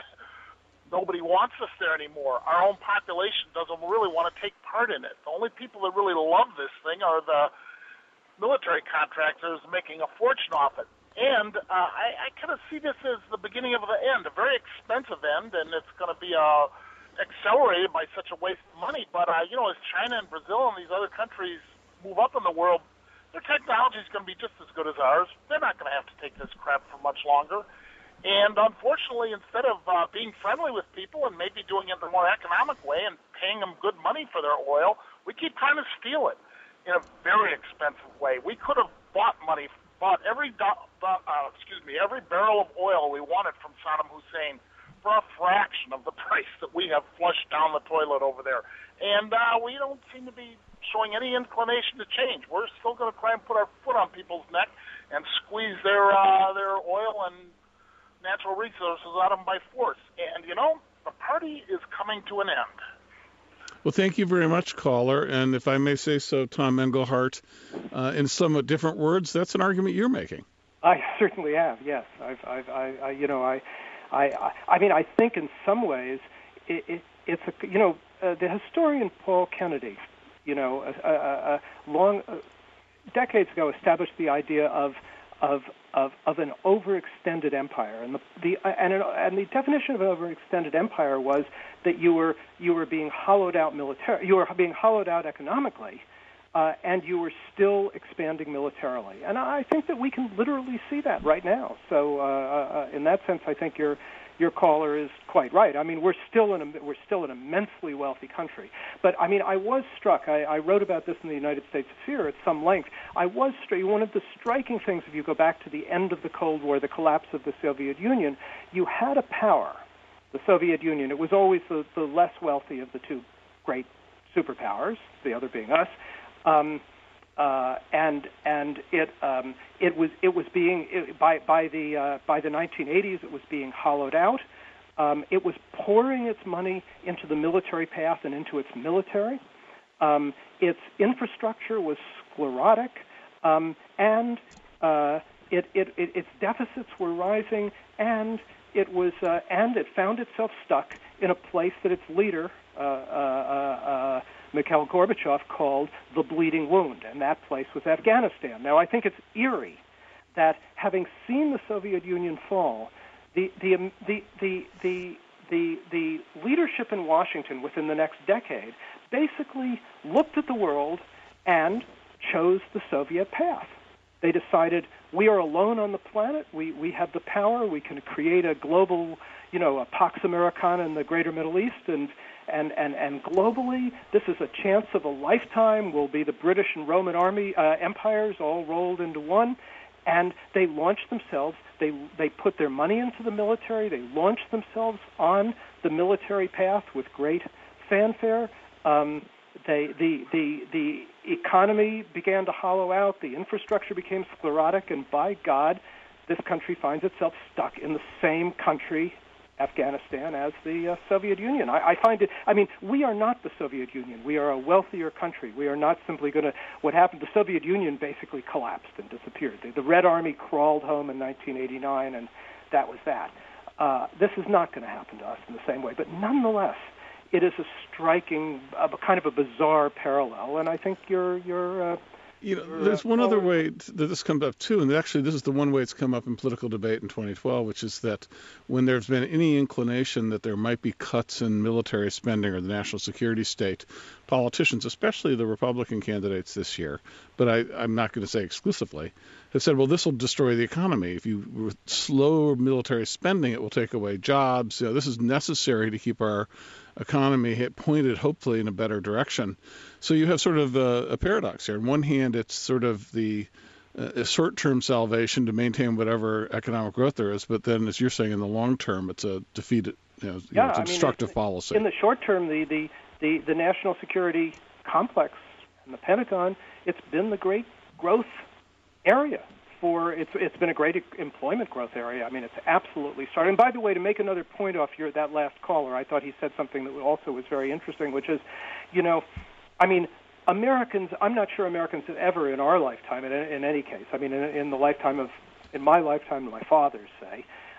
nobody wants us there anymore. Our own population doesn't really want to take part in it. The only people that really love this thing are the military contractors making a fortune off it. And uh, I, I kind of see this as the beginning of the end, a very expensive end, and it's going to be uh, accelerated by such a waste of money. But, uh, you know, as China and Brazil and these other countries move up in the world, their technology is going to be just as good as ours. They're not going to have to take this crap for much longer. And unfortunately, instead of uh, being friendly with people and maybe doing it the more economic way and paying them good money for their oil, we keep trying to steal it in a very expensive way. We could have bought money, bought every do- uh, excuse me, every barrel of oil we wanted from Saddam Hussein for a fraction of the price that we have flushed down the toilet over there. And uh, we don't seem to be showing any inclination to change. We're still going to try and put our foot on people's neck and squeeze their uh, their oil and natural resources out of them by force. And, you know, the party is coming to an end. Well, thank you very much, caller. And if I may say so, Tom Engelhardt, uh, in somewhat different words, that's an argument you're making. I certainly have, yes. I've, I've, I, I, you know, I, I, I mean, I think in some ways it, it, it's a, you know, uh, the historian Paul Kennedy, you know, a, a, a long, uh, decades ago established the idea of, of, of, of an overextended empire, and the, the and, an, and the definition of an overextended empire was that you were you were being hollowed out military, you were being hollowed out economically, uh, and you were still expanding militarily. And I think that we can literally see that right now. So, uh, uh, in that sense, I think your your caller is quite right. I mean, we're still in a, we're still an immensely wealthy country. But I mean, I was struck. I, I wrote about this in the United States of Fear at some length. I was struck. One of the striking things, if you go back to the end of the Cold War, the collapse of the Soviet Union, you had a power, the Soviet Union. It was always the, the less wealthy of the two great superpowers, the other being us. Um, Uh, and and it um, it was it was being it, by by the uh, by the nineteen eighties it was being hollowed out. Um, it was pouring its money into the military path and into its military. Um, its infrastructure was sclerotic, um, and uh, it, it, it its deficits were rising, and it was uh, and it found itself stuck in a place that its leader. Uh, uh, uh, Mikhail Gorbachev called the bleeding wound, and that place was Afghanistan. Now, I think it's eerie that having seen the Soviet Union fall, the the the the the the, the leadership in Washington within the next decade basically looked at the world and chose the Soviet path. They decided we are alone on the planet. We we have the power. We can create a global, you know, a Pax Americana in the greater Middle East, and And, and, and globally, this is a chance of a lifetime. We'll be the British and Roman army uh, empires all rolled into one. And they launched themselves. They they put their money into the military. They launched themselves on the military path with great fanfare. Um, they, the, the, the economy began to hollow out. The infrastructure became sclerotic. And by God, this country finds itself stuck in the same country, Afghanistan, as the uh, Soviet Union. I, I find it, I mean, we are not the Soviet Union. We are a wealthier country. We are not simply going to, what happened, the Soviet Union basically collapsed and disappeared. The, the Red Army crawled home in nineteen eighty-nine, and that was that. Uh, this is not going to happen to us in the same way. But nonetheless, it is a striking, uh, kind of a bizarre parallel, and I think you're, you're, uh, You know, there's one other way that this comes up, too, and actually this is the one way it's come up in political debate in twenty twelve, which is that when there's been any inclination that there might be cuts in military spending or the national security state, politicians, especially the Republican candidates this year, but I, I'm not going to say exclusively, have said, well, this will destroy the economy. If you slow military spending, it will take away jobs. You know, this is necessary to keep our economy hit pointed, hopefully, in a better direction. So you have sort of a, a paradox here. On one hand, it's sort of the uh, short-term salvation to maintain whatever economic growth there is, but then, as you're saying, in the long term, it's a defeated, you know, yeah, you know, it's a I destructive mean, policy. In the short term, the, the, the, the national security complex and the Pentagon, it's been the great growth area. For it's it's been a great employment growth area. I mean, it's absolutely started. And by the way, to make another point off your that last caller, I thought he said something that also was very interesting, which is, you know, I mean, Americans. I'm not sure Americans have ever, in our lifetime, in, in any case, I mean, in, in the lifetime of, in my lifetime, my father's say,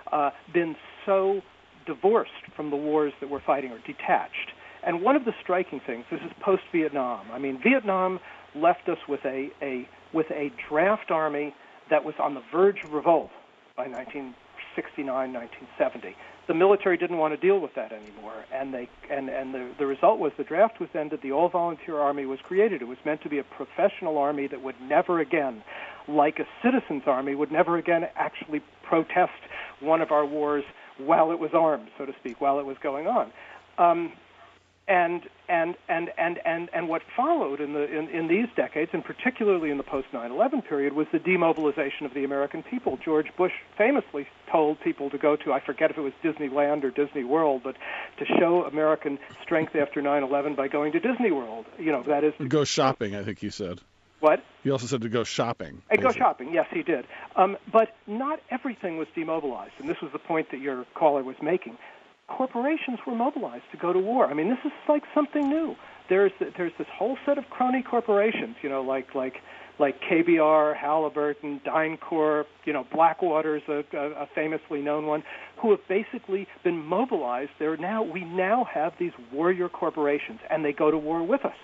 uh, been so divorced from the wars that we're fighting, or detached. And one of the striking things, this is post-Vietnam. I mean, Vietnam left us with a, a with a draft army that was on the verge of revolt by nineteen sixty-nine, nineteen seventy. The military didn't want to deal with that anymore, and they and, and the, the result was the draft was ended, the all-volunteer army was created. It was meant to be a professional army that would never again, like a citizens' army, would never again actually protest one of our wars while it was armed, so to speak, while it was going on. Um, And and and and and and what followed in the in, in these decades, and particularly in the post nine eleven period, was the demobilization of the American people. George Bush famously told people to go to, I forget if it was Disneyland or Disney World, but to show American strength after nine eleven by going to Disney World. You know, that is to go shopping, I think he said. What? He also said to go shopping. And go shopping, yes, he did. Um, but not everything was demobilized, and this was the point that your caller was making. Corporations were mobilized to go to war. I mean, this is like something new. There's there's this whole set of crony corporations, you know, like like like K B R, Halliburton, DynCorp, you know, Blackwater's a, a, a famously known one, who have basically been mobilized. They're now we now have these warrior corporations, and they go to war with us.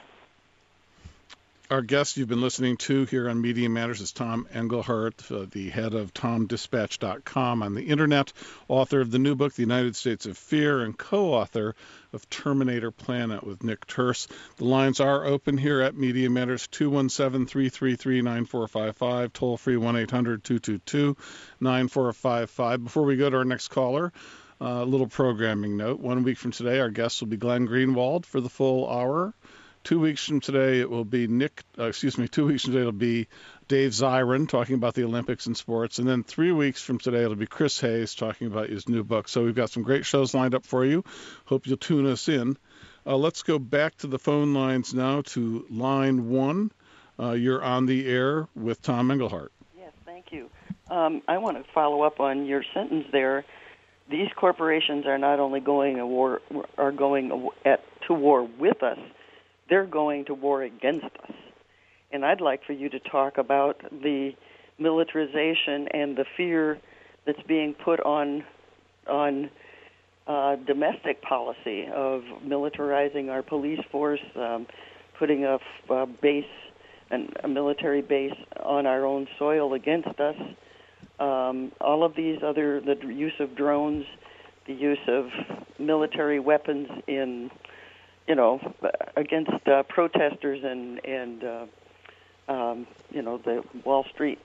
Our guest you've been listening to here on Media Matters is Tom Engelhardt, uh, the head of tom dispatch dot com on the Internet, author of the new book, The United States of Fear, and co-author of Terminator Planet with Nick Turse. The lines are open here at Media Matters, two one seven, three three three, nine four five five, toll-free one eight hundred, two two two, nine four five five. Before we go to our next caller, uh, a little programming note. One week from today, our guest will be Glenn Greenwald for the full hour. Two weeks from today, it will be Nick, uh, excuse me, two weeks from today, it'll be Dave Zirin talking about the Olympics and sports. And then three weeks from today, it'll be Chris Hayes talking about his new book. So we've got some great shows lined up for you. Hope you'll tune us in. Uh, let's go back to the phone lines now to line one. Uh, you're on the air with Tom Engelhardt. Yes, thank you. Um, I want to follow up on your sentence there. These corporations are not only going to war, are going at, to war with us, they're going to war against us. And I'd like for you to talk about the militarization and the fear that's being put on on uh, domestic policy of militarizing our police force, um, putting a, a base, an, a military base on our own soil against us. Um, all of these other, the use of drones, the use of military weapons in you know, against uh, protesters and, and uh, um, you know, the Wall Street,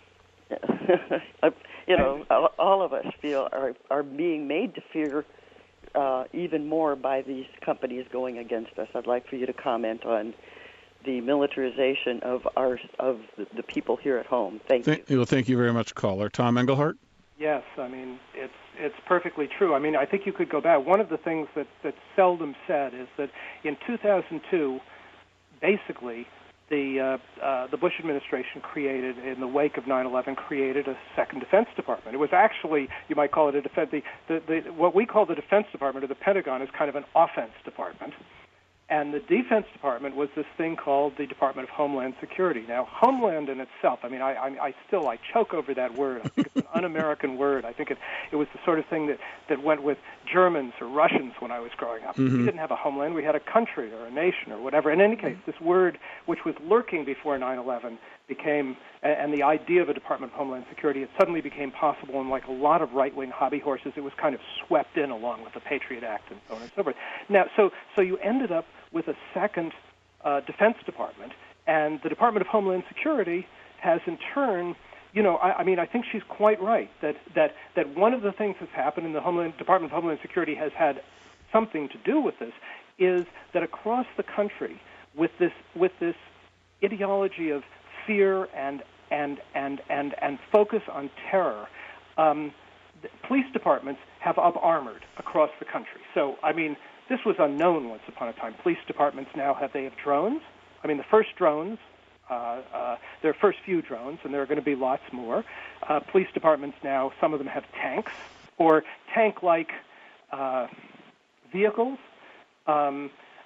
you know, all of us feel are, are being made to fear uh, even more by these companies going against us. I'd like for you to comment on the militarization of our of the, the people here at home. Thank Th- you. Well, thank you very much, caller. Tom Engelhardt? Yes, I mean, it's it's perfectly true. I mean, I think you could go back. One of the things that, that's seldom said is that in two thousand two, basically, the uh, uh, the Bush administration created, in the wake of nine eleven, created a second Defense Department. It was actually, you might call it a defense, the, the, the, what we call the Defense Department, or the Pentagon, is kind of an offense department. And the Defense Department was this thing called the Department of Homeland Security. Now, Homeland in itself, I mean, I, I, I still, I choke over that word. I think it's an un-American word. I think it, it was the sort of thing that, that went with Germans or Russians when I was growing up. Mm-hmm. We didn't have a homeland. We had a country or a nation or whatever. In any case, this word, which was lurking before nine eleven, became, and the idea of a Department of Homeland Security, it suddenly became possible, and like a lot of right-wing hobby horses, it was kind of swept in along with the Patriot Act and so on and so forth. Now, so, so you ended up with a second uh, Defense Department, and the Department of Homeland Security has in turn, you know, I, I mean, I think she's quite right that, that, that one of the things that's happened in the Homeland, Department of Homeland Security has had something to do with this, is that across the country, with this, with this ideology of fear and and and and and focus on terror, um, police departments have up-armored across the country. So, I mean, this was unknown once upon a time. Police departments now have, they have drones. I mean, the first drones, uh, uh, their first few drones, and there are going to be lots more. Uh, police departments now, some of them have tanks or tank-like uh, vehicles. Um,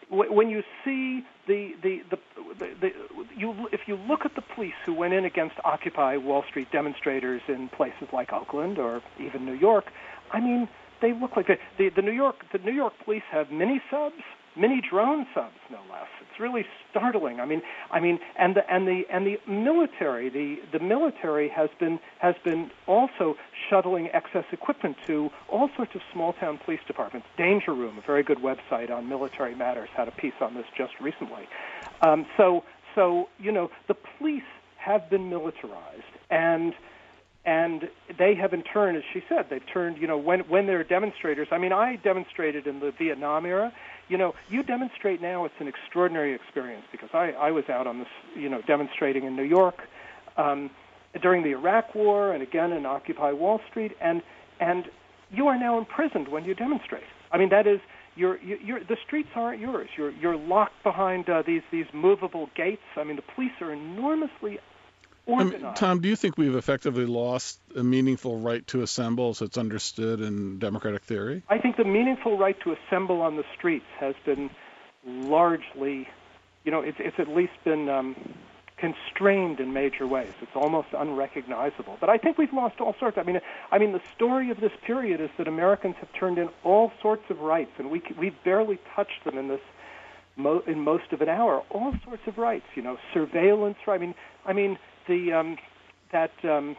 when you see the the, the the the you if you look at the police who went in against Occupy Wall Street demonstrators in places like Oakland or even New York, I mean, they look like the the, the New York the New York police have mini subs, mini drone subs, no less. It's really startling. I mean, I mean, and the and the and the military, the the military has been has been also shuttling excess equipment to all sorts of small town police departments. Danger Room, a very good website on military matters, had a piece on this just recently. Um, so so you know, the police have been militarized, and and they have in turn, as she said, they've turned, you know, when when they're demonstrators. I mean, I demonstrated in the Vietnam era. You know, you demonstrate now, it's an extraordinary experience because I, I was out on this, you know, demonstrating in New York um, during the Iraq War and again in Occupy Wall Street, and and you are now imprisoned when you demonstrate. I mean, that is, you're, you're, the streets aren't yours. You're you're locked behind uh, these these movable gates. I mean, the police are enormously I mean, Tom, do you think we've effectively lost a meaningful right to assemble as it's understood in democratic theory? I think the meaningful right to assemble on the streets has been largely, you know, it's, it's at least been um, constrained in major ways. It's almost unrecognizable. But I think we've lost all sorts. I mean, I mean, the story of this period is that Americans have turned in all sorts of rights, and we we've barely touched them in this mo- in most of an hour. All sorts of rights, you know, surveillance. I mean, I mean. The um, that um,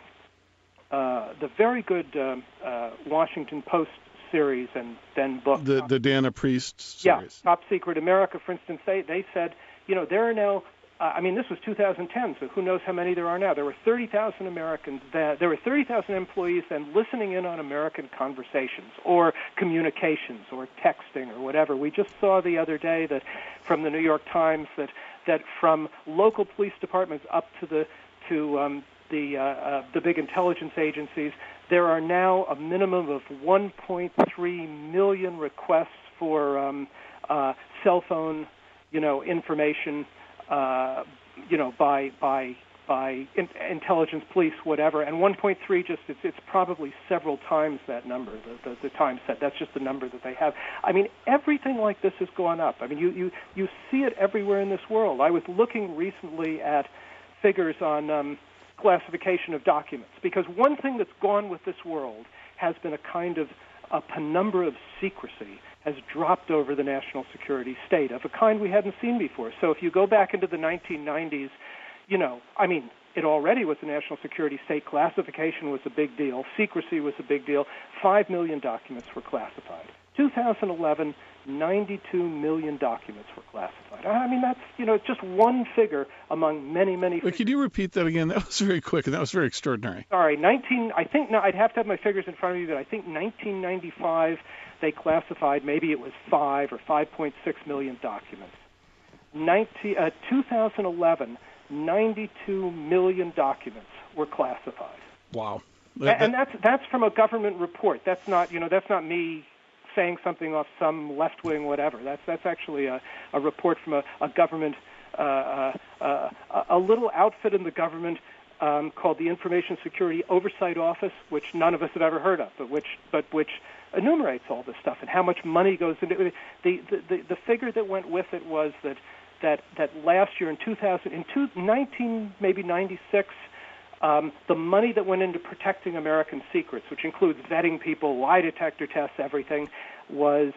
uh, the very good um, uh, Washington Post series and then book the the Dana Priest series. Yeah, Top Secret America, for instance. They they said, you know, there are now. Uh, I mean, this was two thousand ten, so who knows how many there are now. There were thirty thousand Americans. That, there were thirty thousand employees then listening in on American conversations or communications or texting or whatever. We just saw the other day that from the New York Times that that from local police departments up to the to um, the uh, uh, the big intelligence agencies, there are now a minimum of one point three million requests for um, uh, cell phone, you know, information, uh, you know, by by by in- intelligence, police, whatever, and one point three just it's, it's probably several times that number. The, the the Times said that's just the number that they have. I mean, everything like this has gone up. I mean, you you you see it everywhere in this world. I was looking recently at figures on um, classification of documents, because one thing that's gone with this world has been a kind of a penumbra of secrecy has dropped over the national security state of a kind we hadn't seen before. So if you go back into the nineteen nineties, you know, I mean, it already was a national security state. Classification was a big deal. Secrecy was a big deal. Five million documents were classified. two thousand eleven, ninety-two million documents were classified. I mean, that's, you know, just one figure among many, many figures. Could you repeat that again? That was very quick, and that was very extraordinary. Sorry, nineteen, I think, no, I'd have to have my figures in front of you, but I think nineteen ninety-five they classified, maybe it was five or five point six million documents. nineteen, uh, two thousand eleven, ninety-two million documents were classified. Wow. That, and that's that's from a government report. That's not, you know, that's not me saying something off some left-wing whatever. That's that's actually a, a report from a, a government, uh, uh, a little outfit in the government um, called the Information Security Oversight Office, which none of us have ever heard of, but which but which enumerates all this stuff and how much money goes into it. The the, the, the figure that went with it was that that that last year in two thousand, in two, nineteen maybe ninety-six. Um, the money that went into protecting American secrets, which includes vetting people, lie detector tests, everything, was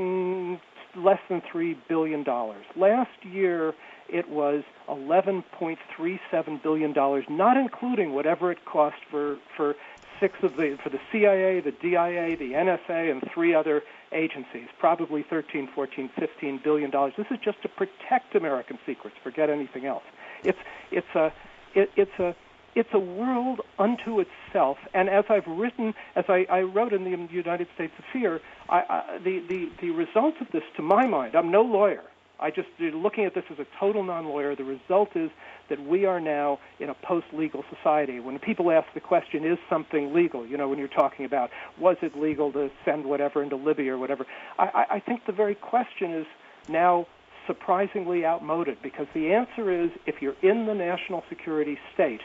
mm, less than three billion dollars. Last year, it was eleven point three seven billion dollars, not including whatever it cost for, for six of the for the C I A, the D I A, the N S A, and three other agencies, probably thirteen, fourteen, fifteen billion dollars. This is just to protect American secrets. Forget anything else. It's it's a it, it's a It's a world unto itself, and as I've written, as I, I wrote in the United States of Fear, I, I, the, the, the result of this, to my mind, I'm no lawyer. I just, looking at this as a total non-lawyer, the result is that we are now in a post-legal society. When people ask the question, is something legal, you know, when you're talking about, was it legal to send whatever into Libya or whatever, I, I think the very question is now surprisingly outmoded, because the answer is, if you're in the national security state,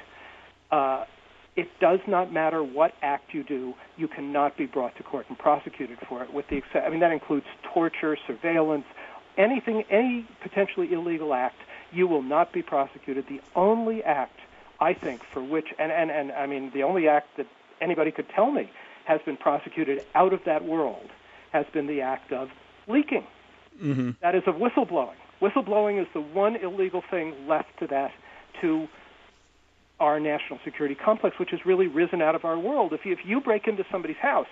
Uh, it does not matter what act you do, you cannot be brought to court and prosecuted for it. With the, I mean, that includes torture, surveillance, anything, any potentially illegal act, you will not be prosecuted. The only act, I think, for which, and, and, and I mean, the only act that anybody could tell me has been prosecuted out of that world has been the act of leaking. Mm-hmm. That is of whistleblowing. Whistleblowing is the one illegal thing left to that, to our national security complex, which has really risen out of our world. If you, if you break into somebody's house,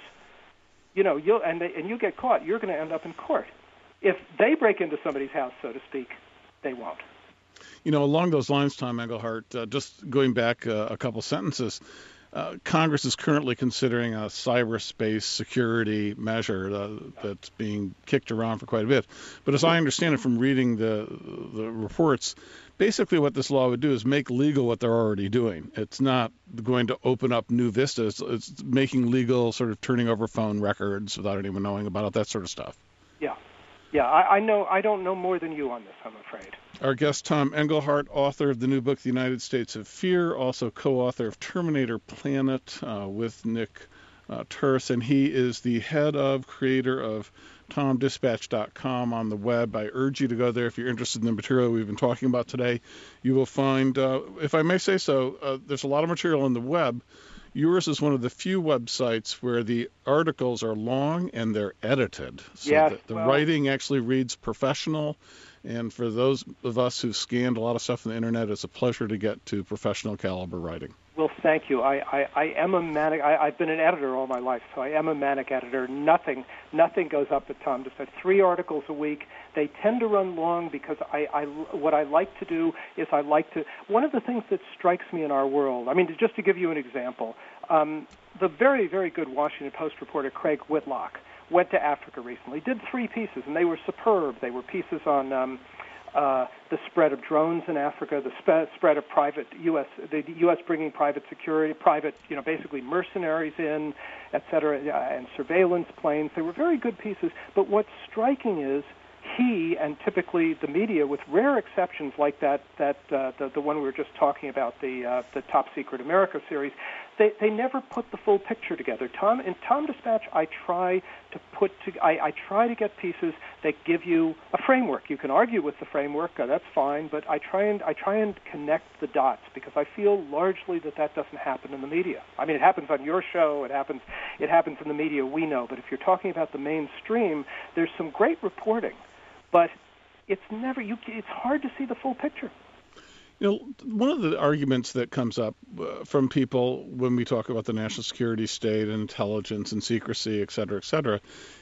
you know, you'll, and, they, and you get caught, you're going to end up in court. If they break into somebody's house, so to speak, they won't. You know, along those lines, Tom Engelhardt, uh, just going back uh, a couple sentences, uh, Congress is currently considering a cyberspace security measure uh, that's being kicked around for quite a bit. But as I understand it from reading the the reports, basically what this law would do is make legal what they're already doing. It's not going to open up new vistas. It's making legal sort of turning over phone records without anyone knowing about it, that sort of stuff. Yeah. Yeah, I, I know. I don't know more than you on this, I'm afraid. Our guest, Tom Engelhardt, author of the new book, The United States of Fear, also co-author of Terminator Planet uh, with Nick uh, Turse, and he is the head of, creator of tom dispatch dot com on the web. I urge you to go there if you're interested in the material we've been talking about today. You will find, uh, if I may say so, uh, there's a lot of material on the web. Yours is one of the few websites where the articles are long and they're edited. So yes, the, the well, writing actually reads professional. And for those of us who've scanned a lot of stuff on the internet, it's a pleasure to get to professional caliber writing. Well, thank you. I, I, I am a manic. I, I've been an editor all my life, so I am a manic editor. Nothing, nothing goes up at Tom Dispatch. Three articles a week. They tend to run long because I, I, what I like to do is I like to. One of the things that strikes me in our world. I mean, just to give you an example, um, the very, very good Washington Post reporter Craig Whitlock went to Africa recently. Did three pieces, and they were superb. They were pieces on. Um, Uh, the spread of drones in Africa, the spe- spread of private U S, the U S bringing private security, private, you know, basically mercenaries in, et cetera, uh, and surveillance planes. They were very good pieces. But what's striking is he and typically the media, with rare exceptions like that, that uh, the, the one we were just talking about, the uh, the Top Secret America series, they they never put the full picture together. Tom in Tom Dispatch, I try to put to I, I try to get pieces that give you a framework. You can argue with the framework, uh, that's fine, but I try and I try and connect the dots because I feel largely that that doesn't happen in the media. I mean, it happens on your show, it happens it happens in the media we know, but if you're talking about the mainstream, there's some great reporting. But it's never you. It's hard to see the full picture. You know, one of the arguments that comes up uh, from people when we talk about the national security state and intelligence and secrecy, et cetera, et cetera,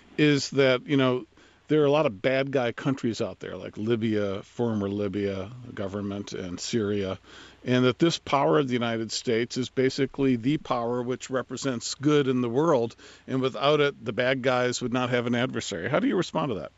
is that, you know, there are a lot of bad guy countries out there like Libya, former Libya government, and Syria, and that this power of the United States is basically the power which represents good in the world, and without it, the bad guys would not have an adversary. How do you respond to that?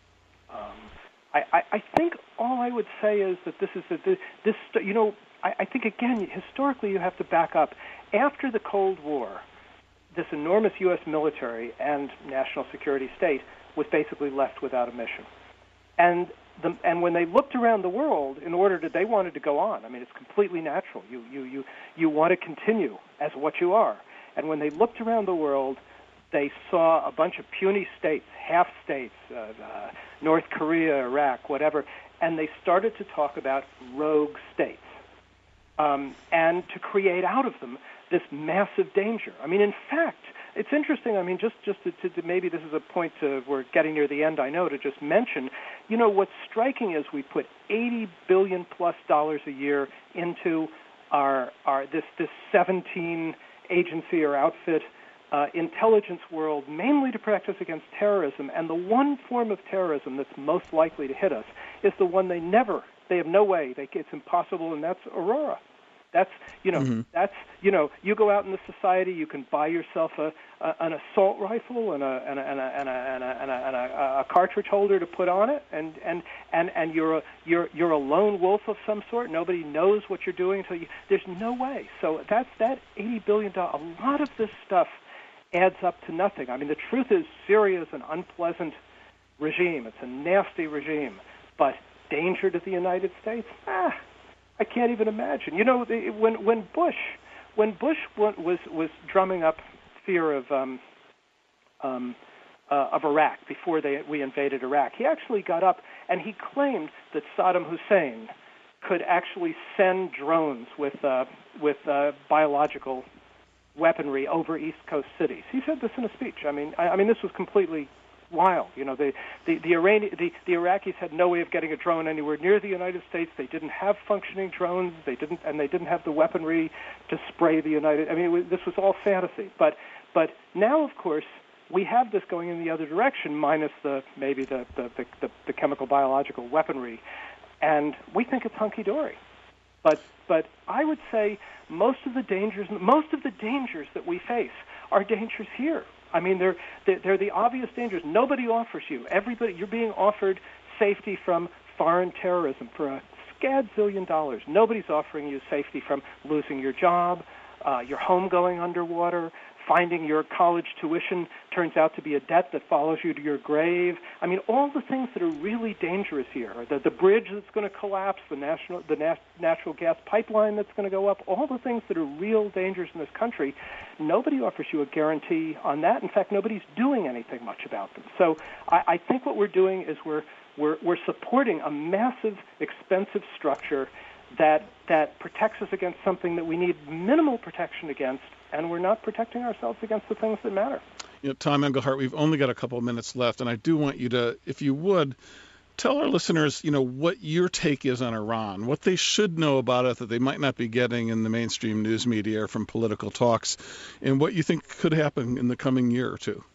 I, I, I think all I would say is that this is a, this, this you know, I, I think, again, historically you have to back up. After the Cold War, this enormous U S military and national security state was basically left without a mission. And the, and when they looked around the world in order to, they wanted to go on. I mean, it's completely natural. You, you, you, you want to continue as what you are. And when they looked around the world, they saw a bunch of puny states, half states, uh, uh, North Korea, Iraq, whatever, and they started to talk about rogue states um, and to create out of them this massive danger. I mean, in fact, it's interesting. I mean, just just to, to, to maybe this is a point to, we're getting near the end, I know, to just mention, you know, what's striking is we put eighty billion plus dollars a year into our our this this seventeen agency or outfit uh, intelligence world, mainly to protect us against terrorism. And the one form of terrorism that's most likely to hit us is the one they never, they have no way, they, it's impossible, and that's Aurora. That's, you know, mm-hmm. that's, you know, you go out in the society, you can buy yourself a, a an assault rifle and a and a and a and a and a, and a, and a, a cartridge holder to put on it, and and and and you're a you're you're a lone wolf of some sort. Nobody knows what you're doing, so you, there's no way. So that's that eighty billion dollars. A lot of this stuff adds up to nothing. I mean, the truth is, Syria is an unpleasant regime. It's a nasty regime, but danger to the United States? Ah. I can't even imagine. You know, when when Bush, when Bush was was drumming up fear of um, um, uh, of Iraq before they, we invaded Iraq. He actually got up and he claimed that Saddam Hussein could actually send drones with uh, with uh, biological weaponry over East Coast cities. He said this in a speech. I mean, I, I mean, this was completely wild. You know, the the the, Iranian, the the Iraqis had no way of getting a drone anywhere near the United States. They didn't have functioning drones. They didn't, and they didn't have the weaponry to spray the United. I mean, it was, this was all fantasy. But but now, of course, we have this going in the other direction, minus the maybe the the the, the, the chemical biological weaponry, and we think it's hunky dory. But but I would say most of the dangers most of the dangers that we face are dangers here. I mean, they're they're the obvious dangers. Nobody offers you. Everybody, you're being offered safety from foreign terrorism for a scadzillion dollars. Nobody's offering you safety from losing your job, uh, your home going underwater, finding your college tuition turns out to be a debt that follows you to your grave. I mean, all the things that are really dangerous here, the, the bridge that's going to collapse, the national, the nat- natural gas pipeline that's going to go up, all the things that are real dangers in this country, nobody offers you a guarantee on that. In fact, nobody's doing anything much about them. So I, I think what we're doing is we're, we're, we're supporting a massive, expensive structure that that protects us against something that we need minimal protection against, and we're not protecting ourselves against the things that matter. You know, Tom Engelhardt, we've only got a couple of minutes left, and I do want you to, if you would, tell our listeners, you know, what your take is on Iran, what they should know about it that they might not be getting in the mainstream news media or from political talks, and what you think could happen in the coming year or two.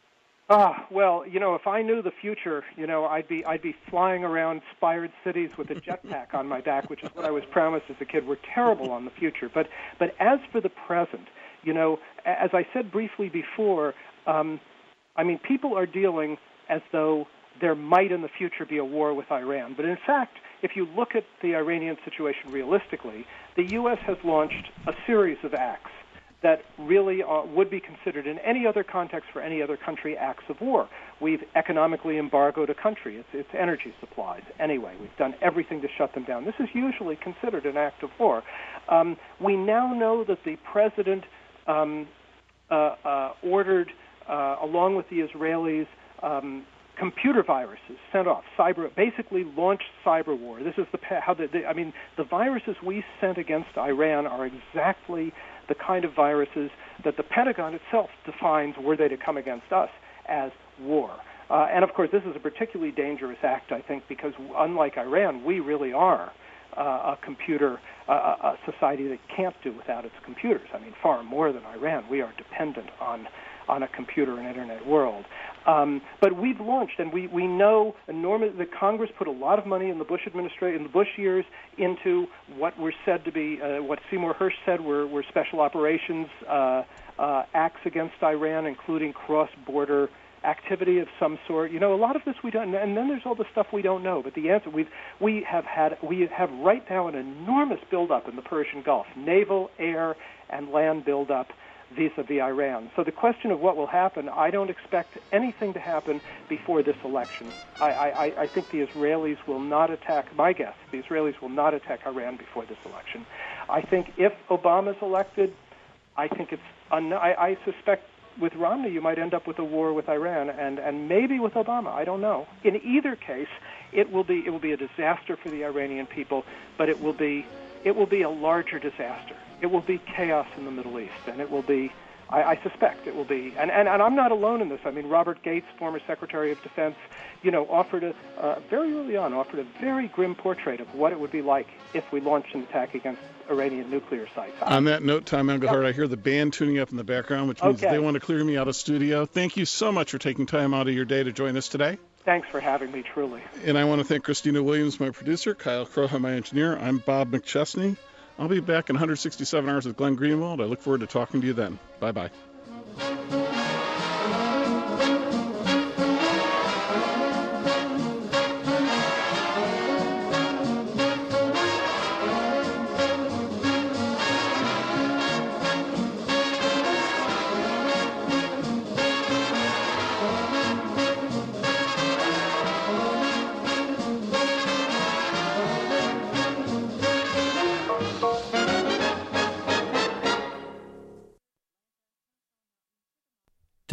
Ah, well, you know, if I knew the future, you know, I'd be I'd be flying around spired cities with a jetpack on my back, which is what I was promised as a kid. We're terrible on the future. But but as for the present, you know, as I said briefly before, um, I mean, people are dealing as though there might in the future be a war with Iran. But in fact, if you look at the Iranian situation realistically, the U S has launched a series of acts that really are, would be considered in any other context for any other country acts of war. We've economically embargoed a country, its, its energy supplies. Anyway, we've done everything to shut them down. This is usually considered an act of war. Um, we now know that the president um, uh, uh, ordered, uh, along with the Israelis, um, computer viruses sent off, cyber, basically launched cyber war. This is the how the, the I mean, the viruses we sent against Iran are exactly the kind of viruses that the Pentagon itself defines, were they to come against us, as war. Uh, and, of course, this is a particularly dangerous act, I think, because unlike Iran, we really are uh, a computer uh, a society that can't do without its computers. I mean, far more than Iran. We are dependent on on a computer and internet world. Um, but we've launched, and we, we know enormous, the Congress put a lot of money in the Bush administration, in the Bush years, into what were said to be, uh, what Seymour Hersh said were, were special operations uh, uh, acts against Iran, including cross-border activity of some sort. You know, a lot of this we don't, and then there's all the stuff we don't know. But the answer, we've, we have had, we have right now an enormous buildup in the Persian Gulf, naval, air, and land buildup vis-a-vis Iran. So the question of what will happen, I don't expect anything to happen before this election. I, I, I think the Israelis will not attack, my guess, the Israelis will not attack Iran before this election. I think if Obama's elected, I think it's, un- I, I suspect with Romney you might end up with a war with Iran, and, and maybe with Obama, I don't know. In either case, it will be it will be a disaster for the Iranian people, but it will be it will be a larger disaster. It will be chaos in the Middle East, and it will be, I, I suspect it will be, and, and, and I'm not alone in this. I mean, Robert Gates, former Secretary of Defense, you know, offered a, uh, very early on, offered a very grim portrait of what it would be like if we launched an attack against Iranian nuclear sites. On that note, Tom Engelhardt, yep. I hear the band tuning up in the background, which means okay. they want to clear me out of studio. Thank you so much for taking time out of your day to join us today. Thanks for having me, truly. And I want to thank Christina Williams, my producer, Kyle Croha, my engineer. I'm Bob McChesney. I'll be back in one hundred sixty-seven hours with Glenn Greenwald. I look forward to talking to you then. Bye-bye.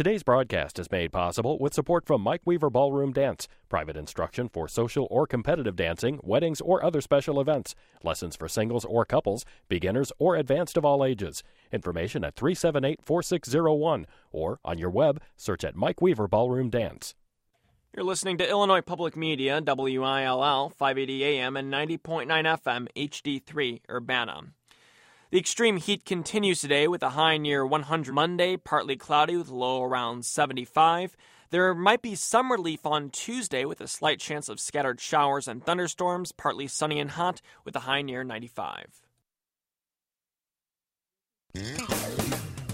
Today's broadcast is made possible with support from Mike Weaver Ballroom Dance, private instruction for social or competitive dancing, weddings, or other special events, lessons for singles or couples, beginners or advanced of all ages. Information at three seven eight, four six zero one or on your web, search at Mike Weaver Ballroom Dance. You're listening to Illinois Public Media, W I L L, five eighty A M and ninety point nine F M, H D three, Urbana. The extreme heat continues today with a high near one hundred Monday, partly cloudy with a low around seventy-five. There might be some relief on Tuesday with a slight chance of scattered showers and thunderstorms, partly sunny and hot with a high near ninety-five.